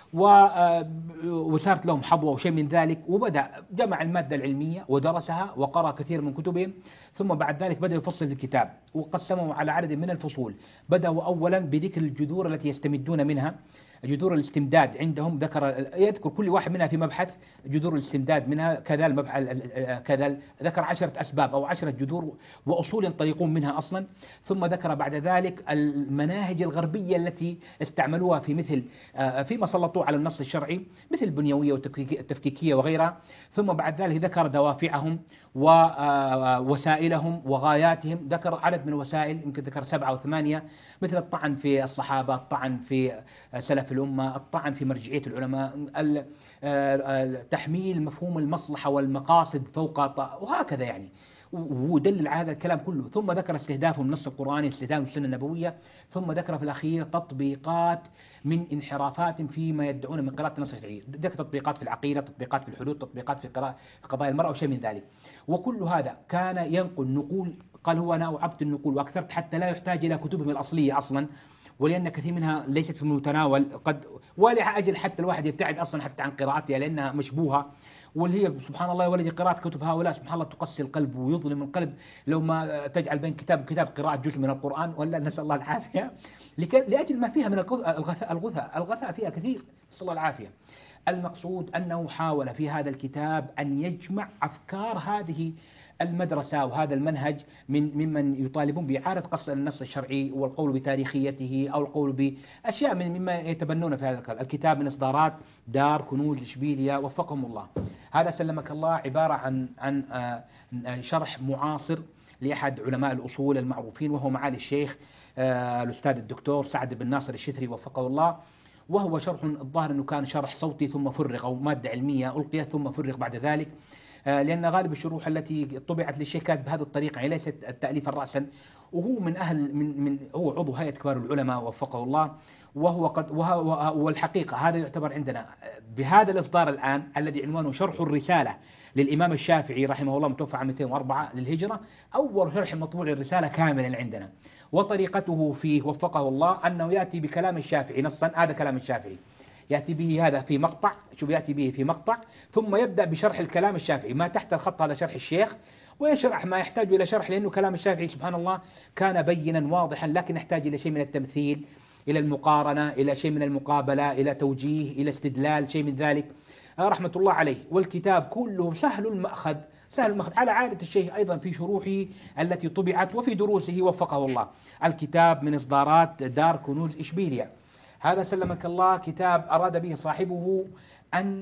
وصارت لهم حظوة وشيء من ذلك. وبدأ جمع المادة العلمية ودرسها وقرأ كثير من كتبهم، ثم بعد ذلك بدأ يفصل الكتاب وقسمه على عدد من الفصول. بدأوا أولا بذكر الجذور التي يستمدون منها، جذور الاستمداد عندهم، ذكر يذكر كل واحد منها في مبحث جذور الاستمداد منها، كذا المبحث كذا ذكر عشرة أسباب أو عشرة جذور وأصول ينطلقون منها أصلا. ثم ذكر بعد ذلك المناهج الغربية التي استعملوها في مثل فيما سلطوا على النص الشرعي، مثل البنيوية والتفكيكية وغيرها. ثم بعد ذلك ذكر دوافعهم ووسائلهم وغاياتهم، ذكر عدد من الوسائل، يمكن ذكر سبعة أو ثمانية، مثل الطعن في الصحابة، الطعن في سلف الأمة، الطعن في مرجعية العلماء، تحميل مفهوم المصلحة والمقاصد فوق، وهكذا يعني، ودلل على هذا الكلام كله. ثم ذكر استهدافهم النص القرآني، استهداف السنة النبوية. ثم ذكر في الأخير تطبيقات من انحرافات فيما يدعون من قراءة النص الشرعي، ذكر تطبيقات في العقيدة، تطبيقات في الحدود، تطبيقات في قراءة قضايا المرأة وشيء من ذلك. وكل هذا كان ينقل نقول، قال هو أنا أعبت النقول وأكثرت حتى لا يحتاج إلى كتبهم الأصلية أصلا، ولأن كثير منها ليست في المتناول قد، ولأجل حتى الواحد يبتعد أصلا حتى عن قراءتها لأنها مشبوهة، واللي هي سبحان الله ولدي قراءة كتب هؤلاء سبحان الله تقسي القلب ويظلم القلب، لو ما تجعل بين كتاب كتاب قراءة جزء من القرآن، ولا نسأل الله العافية، لأجل ما فيها من الغثاء الغثاء الغثاء فيها كثير، نسأل الله العافية. المقصود أنه حاول في هذا الكتاب أن يجمع أفكار هذه المدرسة وهذا المنهج من ممن يطالبون بإعادة قص النص الشرعي والقول بتاريخيته أو القول بأشياء من مما يتبنون في هذا الكتاب من إصدارات دار كنوز إشبيلية وفقهم الله. هذا سلمك الله عبارة عن عن شرح معاصر لأحد علماء الأصول المعروفين، وهو معالي الشيخ الأستاذ الدكتور سعد بن ناصر الشتري وفقه الله، وهو شرح الظاهر أنه كان شرح صوتي ثم فرغ، أو مادة علمية ألقيت ثم فرغ بعد ذلك، لأن غالب الشروح التي طبعت للشيخ كانت بهذه الطريقة، يعني ليست التأليف رأسا، وهو من أهل من من هو عضو هيئة كبار العلماء وفقه الله، وهو قد وهو والحقيقة هذا يعتبر عندنا بهذا الإصدار الآن الذي عنوانه شرح الرسالة للإمام الشافعي رحمه الله متوفى عام مئتين وأربعة للهجرة، أول شرح مطبوع للرسالة كاملا عندنا. وطريقته فيه وفقه الله أنه يأتي بكلام الشافعي نصا، هذا كلام الشافعي يأتي به هذا في مقطع، شوف يأتي به في مقطع، ثم يبدأ بشرح الكلام الشافعي ما تحت الخط، هذا شرح الشيخ، ويشرح ما يحتاج إلى شرح، لأنه كلام الشافعي سبحان الله كان بينا واضحا، لكن يحتاج إلى شيء من التمثيل، إلى المقارنة، إلى شيء من المقابلة، إلى توجيه، إلى استدلال، شيء من ذلك رحمة الله عليه. والكتاب كله سهل المأخذ، سهل المأخذ على عادة الشيخ أيضا في شروحه التي طبعت وفي دروسه وفقه الله. الكتاب من إصدارات دار كنوز إشبيلية. هذا سلمك الله كتاب أراد به صاحبه أن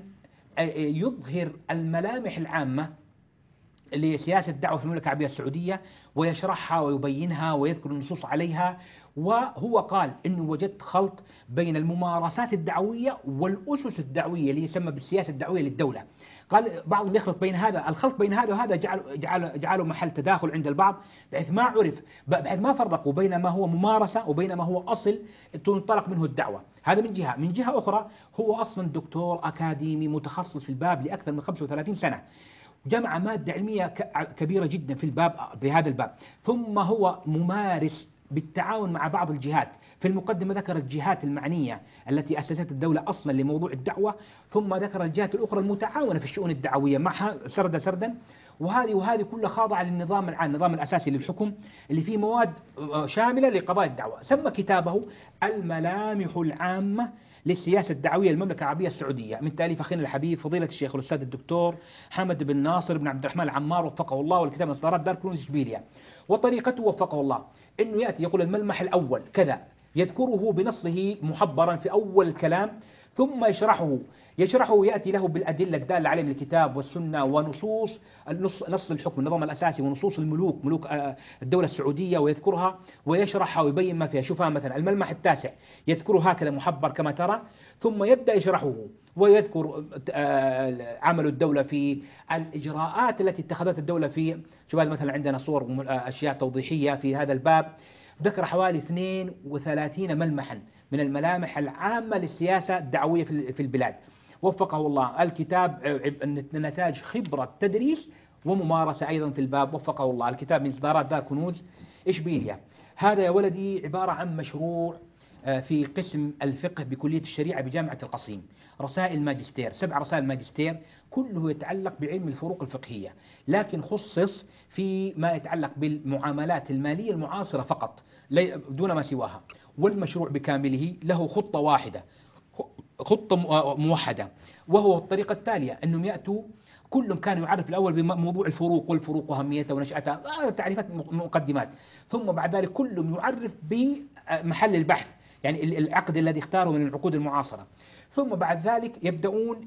يظهر الملامح العامة لسياسة الدعوة في المملكة العربية السعودية ويشرحها ويبينها ويذكر النصوص عليها. وهو قال إنه وجدت خلط بين الممارسات الدعوية والأسس الدعوية اللي يسمى بالسياسة الدعوية للدولة. قال بعضهم يخلط بين هذا، الخلط بين هذا وهذا جعل جعل جعله محل تداخل عند البعض، بحيث ما عرف بحيث ما فرقوا بين ما هو ممارسة وبين ما هو أصل تنطلق منه الدعوة. هذا من جهة. من جهة أخرى هو أصلا دكتور أكاديمي متخصص في الباب لأكثر من خمسة وثلاثين سنة، جمع مادة علمية كبيرة جدا في الباب بهذا الباب. ثم هو ممارس بالتعاون مع بعض الجهات. في المقدمة ذكر الجهات المعنية التي أسست الدولة أصلا لموضوع الدعوة، ثم ذكر الجهات الأخرى المتعاونة في الشؤون الدعوية معها سردا سردا. وهذه وهذه كلها خاضعة للنظام العام، النظام الأساسي للحكم اللي فيه مواد شاملة لقضايا الدعوة. سمى كتابه الملامح العامة للسياسة الدعوية للمملكة العربية السعودية، من تأليف أخينا الحبيب فضيلة الشيخ الأستاذ الدكتور حمد بن ناصر بن عبد الرحمن العمار وفقه الله، والكتاب من إصدارات دار كنوز إشبيلية. وطريقته وفقه الله إنه يأتي يقول الملمح الأول كذا، يذكره بنصه محبرا في أول الكلام، ثم يشرحه يشرحه يأتي له بالأدلة الدالة عليه من الكتاب والسنة ونصوص النص نص الحكم النظام الأساسي ونصوص الملوك ملوك الدولة السعودية، ويذكرها ويشرحها ويبين ما فيها. شوفها مثلا الملمح التاسع يذكره هكذا محبر كما ترى، ثم يبدأ يشرحه ويذكر عمل الدولة في الإجراءات التي اتخذت الدولة في. شوف هذا مثلا عندنا صور أشياء توضيحية في هذا الباب، ذكر حوالي اثنين وثلاثين ملمحا من الملامح العامة للسياسة الدعوية في البلاد. وفقه الله. الكتاب نتاج خبرة تدريس وممارسة أيضا في الباب، وفقه الله. الكتاب من إصدارات دار كنوز إشبيلية. هذا يا ولدي عبارة عن مشروع في قسم الفقه بكلية الشريعة بجامعة القصيم، رسائل ماجستير، سبع رسائل ماجستير، كله يتعلق بعلم الفروق الفقهية، لكن خصص في ما يتعلق بالمعاملات المالية المعاصرة فقط دون ما سواها. والمشروع بكامله له خطة واحدة، خطة موحدة، وهو الطريقة التالية: أنهم يأتوا كلهم كانوا يعرف الأول بموضوع الفروق والفروق وأهميتها ونشأتها، تعريفات مقدمات، ثم بعد ذلك كلهم يعرف بمحل البحث، يعني العقد الذي اختاره من العقود المعاصرة، ثم بعد ذلك يبدأون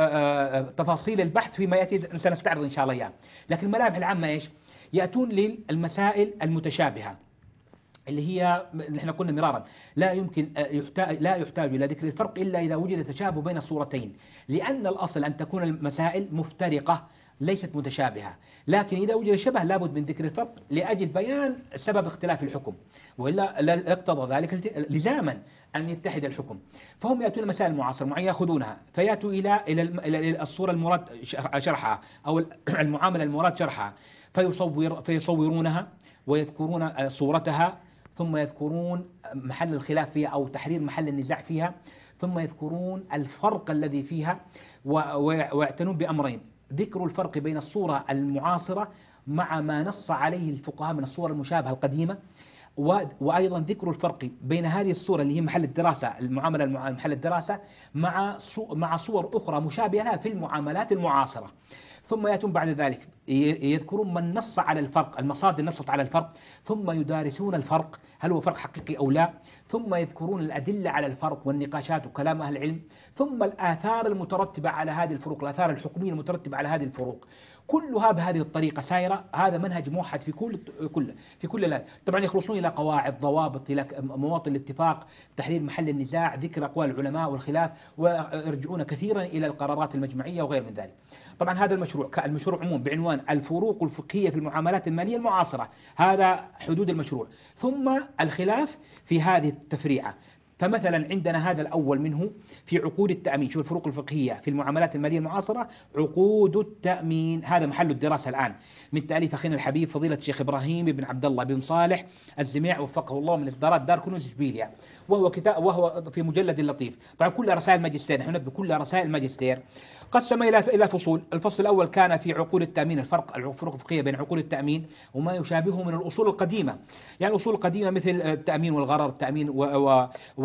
تفاصيل البحث فيما يأتي سنستعرض إن شاء الله إياه. لكن الملامح العامة إيش؟ يأتون للمسائل المتشابهة اللي هي نحن قلنا مرارا لا يمكن يحتاج لا يحتاج إلى ذكر الفرق إلا إذا وجد تشابه بين الصورتين، لأن الأصل أن تكون المسائل مفترقة ليست متشابهة، لكن إذا وجد شبه لابد من ذكر الفرق لأجل بيان سبب اختلاف الحكم، وإلا لا يقتضى ذلك لزاما أن يتحد الحكم. فهم يأتون المسائل المعاصرة معين يأخذونها فيأتوا إلى إلى الصورة المراد شرحها أو المعاملة المراد شرحها، فيصور فيصورونها ويذكرون صورتها، ثم يذكرون محل الخلاف فيها أو تحرير محل النزاع فيها، ثم يذكرون الفرق الذي فيها، ويعتنون بأمرين: ذكر الفرق بين الصورة المعاصرة مع ما نص عليه الفقهاء من الصورة المشابهة القديمة، وأيضا ذكر الفرق بين هذه الصورة اللي هي محل الدراسة المعاملة محل الدراسة مع مع صور أخرى مشابهة لها في المعاملات المعاصرة. ثم يأتون بعد ذلك يذكرون من نص على الفرق، المصادر نصت على الفرق، ثم يدارسون الفرق هل هو فرق حقيقي أو لا، ثم يذكرون الأدلة على الفرق والنقاشات وكلام أهل العلم، ثم الآثار المترتبة على هذه الفروق، الآثار الحكمية المترتبة على هذه الفروق، كلها بهذه الطريقة سائرة. هذا منهج موحد في كل كل في كل لا. طبعا يخلصون إلى قواعد، ضوابط، إلى مواطن الاتفاق، تحرير محل النزاع، ذكر أقوال العلماء والخلاف، ويرجعون كثيرا إلى القرارات المجمعية وغير من ذلك. طبعا هذا المشروع المشروع عموم بعنوان الفروق الفقهية في المعاملات المالية المعاصرة، هذا حدود المشروع، ثم الخلاف في هذه التفريعة. فمثلا عندنا هذا الأول منه في عقود التأمين، شوف الفروق الفقهية في المعاملات المالية المعاصرة، عقود التأمين، هذا محل الدراسة الآن، من تأليف أخينا الحبيب فضيلة الشيخ إبراهيم بن عبد الله بن صالح الزميع وفقه الله، من إصدارات دار كنوز إشبيلية، وهو كتاب وهو في مجلد لطيف. طبعا كلها رسائل ماجستير، نحن نبدأ كلها رسائل ماجستير. قسم إلى إلى فصول. الفصل الأول كان في عقود التأمين، الفرق الفروق الفقهية بين عقود التأمين وما يشابهه من الأصول القديمة، يعني الأصول القديمة مثل التأمين والغرر، التأمين والغرر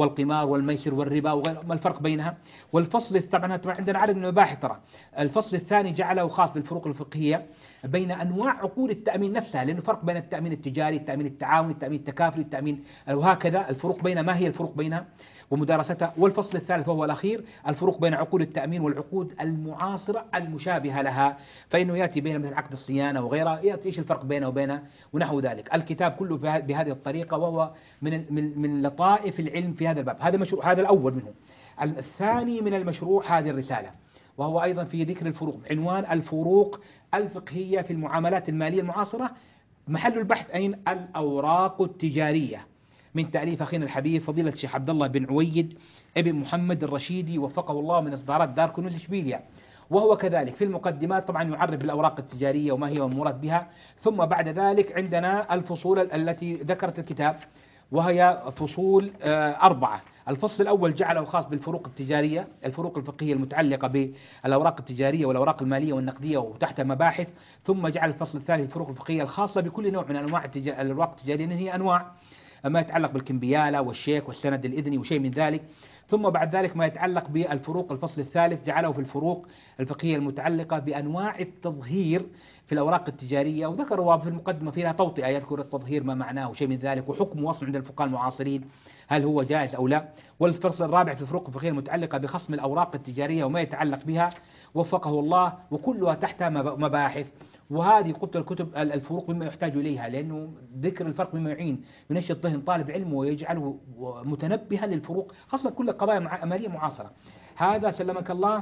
والقمار والميسر والربا وغير ما الفرق بينها. والفصل طبعا عندنا عدد من المباحث ترى. الفصل الثاني جعله خاص بالفروق الفقهية بين أنواع عقود التأمين نفسها، لأنه فرق بين التأمين التجاري، التأمين التعاوني، التأمين التكافلي، التأمين وهكذا، الفروق بين ما هي الفروق بينها ومدارستها. والفصل الثالث وهو الأخير الفروق بين عقود التأمين والعقود المعاصرة المشابهة لها، فإنه يأتي بين مثل عقد الصيانة وغيرها، يأتي إيش الفرق بينه وبينه ونحو ذلك. الكتاب كله بهذه الطريقة، وهو من من من لطائف العلم في هذا الباب. هذا مشروع، هذا الأول منه. الثاني من المشروع هذه الرسالة، وهو أيضا في ذكر الفروق بعنوان الفروق الفقهية في المعاملات المالية المعاصرة. محل البحث أين؟ الأوراق التجارية، من تأليف أخينا الحبيب فضيلة الشيخ عبد الله بن عويد ابن محمد الرشيدي وفقه الله، من إصدارات دار كنوز إشبيلية. وهو كذلك في المقدمات طبعا يعرف بالأوراق التجارية وما هي والمراد بها. ثم بعد ذلك عندنا الفصول التي ذكرت الكتاب، وهي فصول أربعة. الفصل الأول جعله خاص بالفروق التجارية، الفروق الفقهية المتعلقة بالأوراق التجارية والأوراق المالية والنقدية وتحتها مباحث. ثم جعل الفصل الثاني الفروق الفقهية الخاصة بكل نوع من أنواع الأوراق التجارية، هي أنواع ما يتعلق بالكمبيالة والشيك والسند الإذني وشيء من ذلك. ثم بعد ذلك ما يتعلق بالفروق، الفصل الثالث جعله في الفروق الفقهية المتعلقة بأنواع التظهير في الأوراق التجارية، وذكروا في المقدمة فيها توطئة يذكر التظهير ما معناه وشيء من ذلك، وحكم وصل عند الفقهاء المعاصرين هل هو جائز أو لا. والفصل الرابع في الفروق الفقهية المتعلقة بخصم الأوراق التجارية وما يتعلق بها وفقه الله، وكلها تحتها مباحث. وهذه قلت الكتب الفروق مما يحتاج إليها، لأنه ذكر الفرق مما يعين ينشط ذهن طالب علم ويجعله متنبها للفروق، خاصة كل قضايا مالية معاصرة. هذا سلمك الله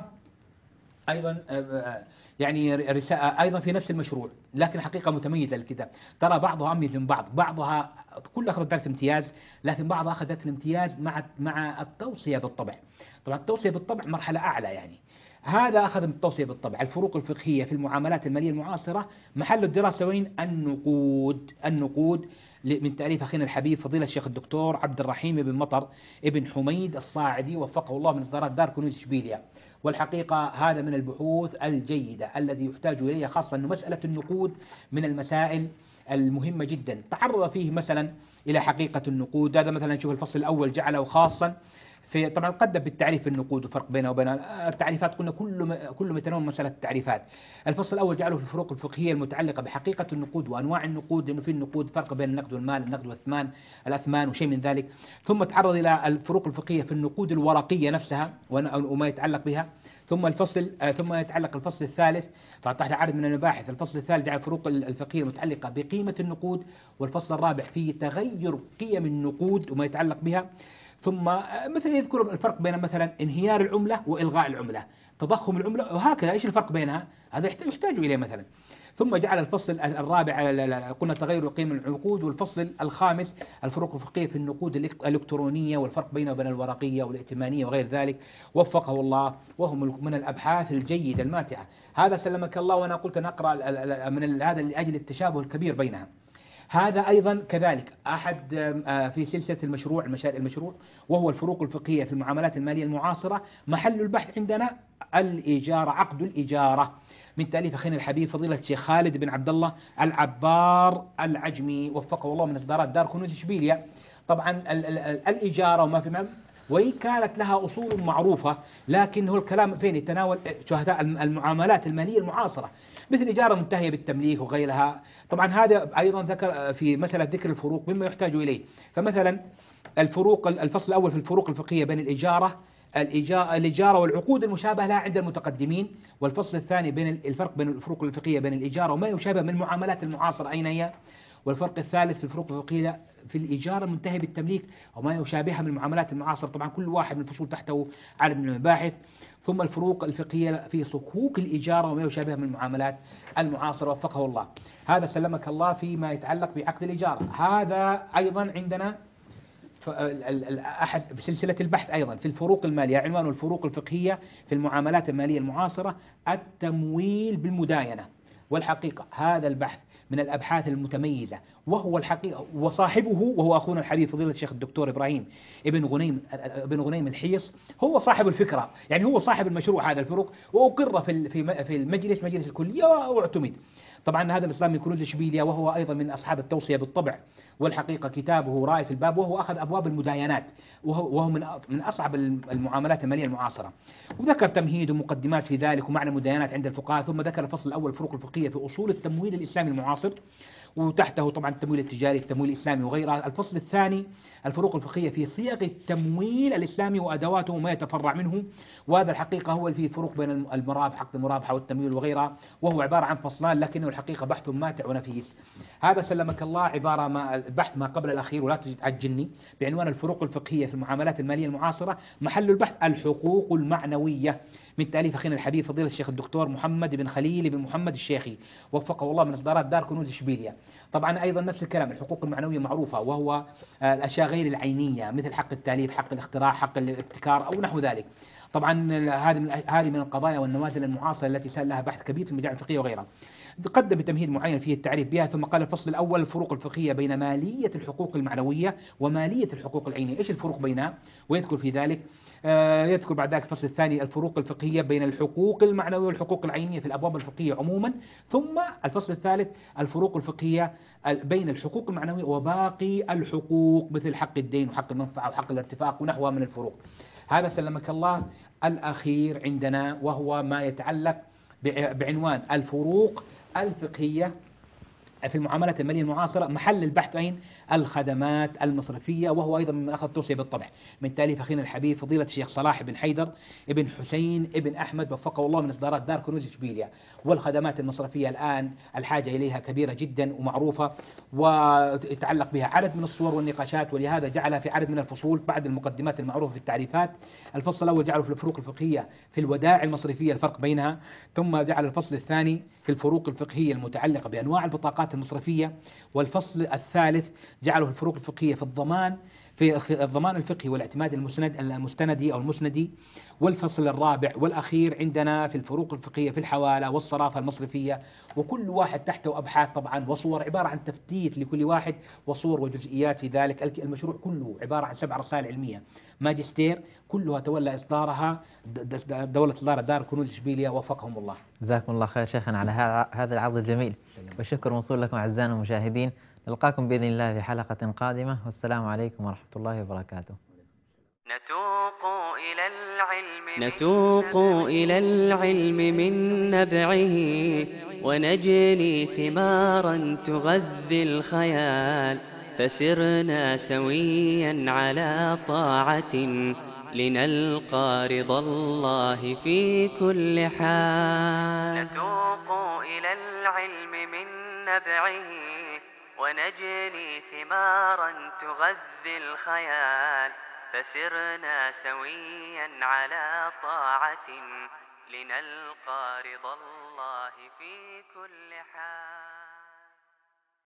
أيضا يعني رسالة أيضا في نفس المشروع، لكن حقيقة متميزة للكتاب. ترى بعضها أميز من بعض، بعضها كل أخذت درجة امتياز، لكن بعضها أخذت الامتياز مع مع التوصية بالطبع. طبعا التوصية بالطبع مرحلة أعلى يعني. هذا أخذ التوصية بالطبع الفروق الفقهية في المعاملات المالية المعاصرة، محل الدراسة وين؟ النقود. النقود من تأليف أخينا الحبيب فضيلة الشيخ الدكتور عبد الرحيم بن مطر ابن حميد الصاعدي وفقه الله، من إصدارات دار كنوز إشبيلية. والحقيقة هذا من البحوث الجيدة الذي يحتاج إليها، خاصة أن مسألة النقود من المسائل المهمة جدا. تعرض فيه مثلا إلى حقيقة النقود. هذا مثلا نشوف الفصل الأول جعله خاصا في، طبعا قدم بالتعريف النقود وفرق بينه وبين التعريفات، قلنا كل كل متنوع مسألة التعريفات. الفصل الأول جعله في الفروق الفقهية المتعلقة بحقيقة النقود وأنواع النقود، لأنه في النقود فرق بين النقد والمال، النقد والثمان الأثمان وشيء من ذلك. ثم تعرض إلى الفروق الفقهية في النقود الورقية نفسها وما يتعلق بها. ثم الفصل ثم يتعلق الفصل الثالث فتحت عدد من المباحث. الفصل الثالث جعل الفروق الفقهية المتعلقة بقيمة النقود، والفصل الرابع فيه تغير قيم النقود وما يتعلق بها. ثم مثلا يذكر الفرق بين مثلا انهيار العملة وإلغاء العملة، تضخم العملة وهكذا، ايش الفرق بينها؟ هذا يحتاج إليه مثلا. ثم جعل الفصل الرابع قلنا تغير قيم العقود. والفصل الخامس الفروق الفقهية في النقود الإلكترونية والفرق بينها وبين الورقية والائتمانية وغير ذلك، وفقه الله، وهم من الأبحاث الجيدة الماتعة. هذا سلمك الله، وأنا قلت نقرأ من هذا لأجل التشابه الكبير بينها. هذا أيضا كذلك أحد في سلسلة المشروع المشروع وهو الفروق الفقهية في المعاملات المالية المعاصرة. محل البحث عندنا الإيجارة، عقد الإيجارة، من تأليف أخينا الحبيب فضيلة الشيخ خالد بن عبد الله العبار العجمي وفقه الله، من إصدارات دار كنوز إشبيلية. طبعا ال ال ال الإيجارة وما في معه، وإن كانت لها أصول معروفة، لكن هو الكلام فين يتناول شهداء المعاملات المالية المعاصرة، مثل إجارة منتهية بالتمليك وغيرها. طبعا هذا أيضا ذكر في مسألة ذكر الفروق مما يحتاج إليه. فمثلا الفروق، الفصل الأول في الفروق الفقهية بين الإجارة الإجارة والعقود المشابهة لها عند المتقدمين. والفصل الثاني بين الفرق بين الفروق الفقهية بين الإجارة وما يشابه من المعاملات المعاصرة أين هي. والفرق الثالث في الفروق الفقهية في الإجارة المنتهية بالتمليك وما يشابهها من المعاملات المعاصرة. طبعا كل واحد من الفصول تحته عدد من المباحث. ثم الفروق الفقهية في صكوك الإجارة وما يشابهها من المعاملات المعاصرة وفقه الله. هذا سلمك الله فيما يتعلق بعقد الإجارة. هذا أيضا عندنا أحد سلسلة البحث أيضا في الفروق المالية، عنوان الفروق الفقهية في المعاملات المالية المعاصرة، التمويل بالمداينة. والحقيقة هذا البحث من الأبحاث المتميزة، وهو الحقيقة وصاحبه وهو أخونا الحبيب فضيلة الشيخ الدكتور إبراهيم ابن غنيم ابن غنيم الحيص، هو صاحب الفكرة، يعني هو صاحب المشروع هذا الفروق، وأقر في في المجلس مجلس الكلية واعتمد. طبعا هذا الإسلام من كنوز إشبيلية، وهو أيضا من أصحاب التوصية بالطبع، والحقيقة كتابه رائع في الباب، وهو أخذ أبواب المداينات، وهو, وهو من من أصعب المعاملات المالية المعاصرة، وذكر تمهيد ومقدمات في ذلك ومعنى المداينات عند الفقهاء، ثم ذكر الفصل الأول الفروق الفقهية في أصول التمويل الإسلامي المعاصر، وتحته طبعا التمويل التجاري التمويل الإسلامي وغيرها. الفصل الثاني الفروق الفقهية في صيغ التمويل الإسلامي وأدواته وما يتفرع منه، وهذا الحقيقة هو اللي فيه فروق بين المرابح حق المرابحة والتمويل وغيرها، وهو عبارة عن فصلان لكنه الحقيقة بحث ماتع ونفيس. هذا سلمك الله عبارة ما البحث ما قبل الأخير ولا تعجلني، بعنوان الفروق الفقهية في المعاملات المالية المعاصرة، محل البحث الحقوق المعنوية، من تأليف أخينا الحبيب فضيلة الشيخ الدكتور محمد بن خليل بن محمد الشيخي وفقه الله، من إصدارات دار كنوز إشبيلية. طبعا أيضا نفس الكلام الحقوق المعنوية معروفة، وهو الأشياء غير العينية مثل حق التأليف حق الاختراع حق الابتكار أو نحو ذلك. طبعا هذه هذه من القضايا والنوازل المعاصرة التي سال لها بحث كبير في المجال الفقهية وغيرها. قدم بتمهيد معين فيه التعريف بها، ثم قال الفصل الأول الفروق الفقهية بين مالية الحقوق المعنوية ومالية الحقوق العينية، إيش الفروق بينها؟ ويذكر في ذلك آه يذكر بعد ذلك الفصل الثاني الفروق الفقهية بين الحقوق المعنوية والحقوق العينية في الأبواب الفقهية عموما، ثم الفصل الثالث الفروق الفقهية بين الحقوق المعنوية وباقي الحقوق مثل حق الدين وحق المنفعة وحق الارتفاق ونحوها من الفروق. هذا سلمك الله الأخير عندنا، وهو ما يتعلق بعنوان الفروق الفقهية في المعاملات المالية المعاصرة، محل البحث أين؟ الخدمات المصرفية، وهو أيضا من أخذ توصية بالطبع من تأليف أخينا الحبيب فضيلة الشيخ صلاح بن حيدر ابن حسين ابن أحمد وفقه الله، من إصدارات دار كنوز إشبيلية. والخدمات المصرفية الآن الحاجة إليها كبيرة جدا ومعروفة، ويتعلق بها عدد من الصور والنقاشات، ولهذا جعلها في عدد من الفصول بعد المقدمات المعروفة في التعريفات. الفصل الأول جعله في الفروق الفقهية في الودائع المصرفية الفرق بينها، ثم جعل الفصل الثاني في الفروق الفقهية المتعلقة بأنواع البطاقات المصرفية، والفصل الثالث جعله الفروق الفقهية في الضمان في الضمان الفقهي والاعتماد المسند المستندي أو المسندي، والفصل الرابع والأخير عندنا في الفروق الفقهية في الحوالة والصرافة المصرفية. وكل واحد تحته أبحاث طبعا وصور، عبارة عن تفتيت لكل واحد وصور وجزئيات في ذلك. المشروع كله عبارة عن سبع رسائل علمية ماجستير كلها تولى إصدارها دولة إصدار دار كنوز إشبيلية وفقهم الله. جزاكم الله خير شيخنا على هذا العرض الجميل، والشكر موصول لكم أعزائنا المشاهدين. نلقاكم بإذن الله في حلقة قادمة، والسلام عليكم ورحمة الله وبركاته. نتوق إلى العلم نتوق إلى العلم من نبعه، ونجني ثمارا تغذي الخيال، فسرنا سويا على طاعة لنلقى رضا الله في كل حال. نتوق إلى العلم من نبعه، ونجني ثمارا تغذي الخيال، فسرنا سويا على طاعة لنلقى رضا الله في كل حال.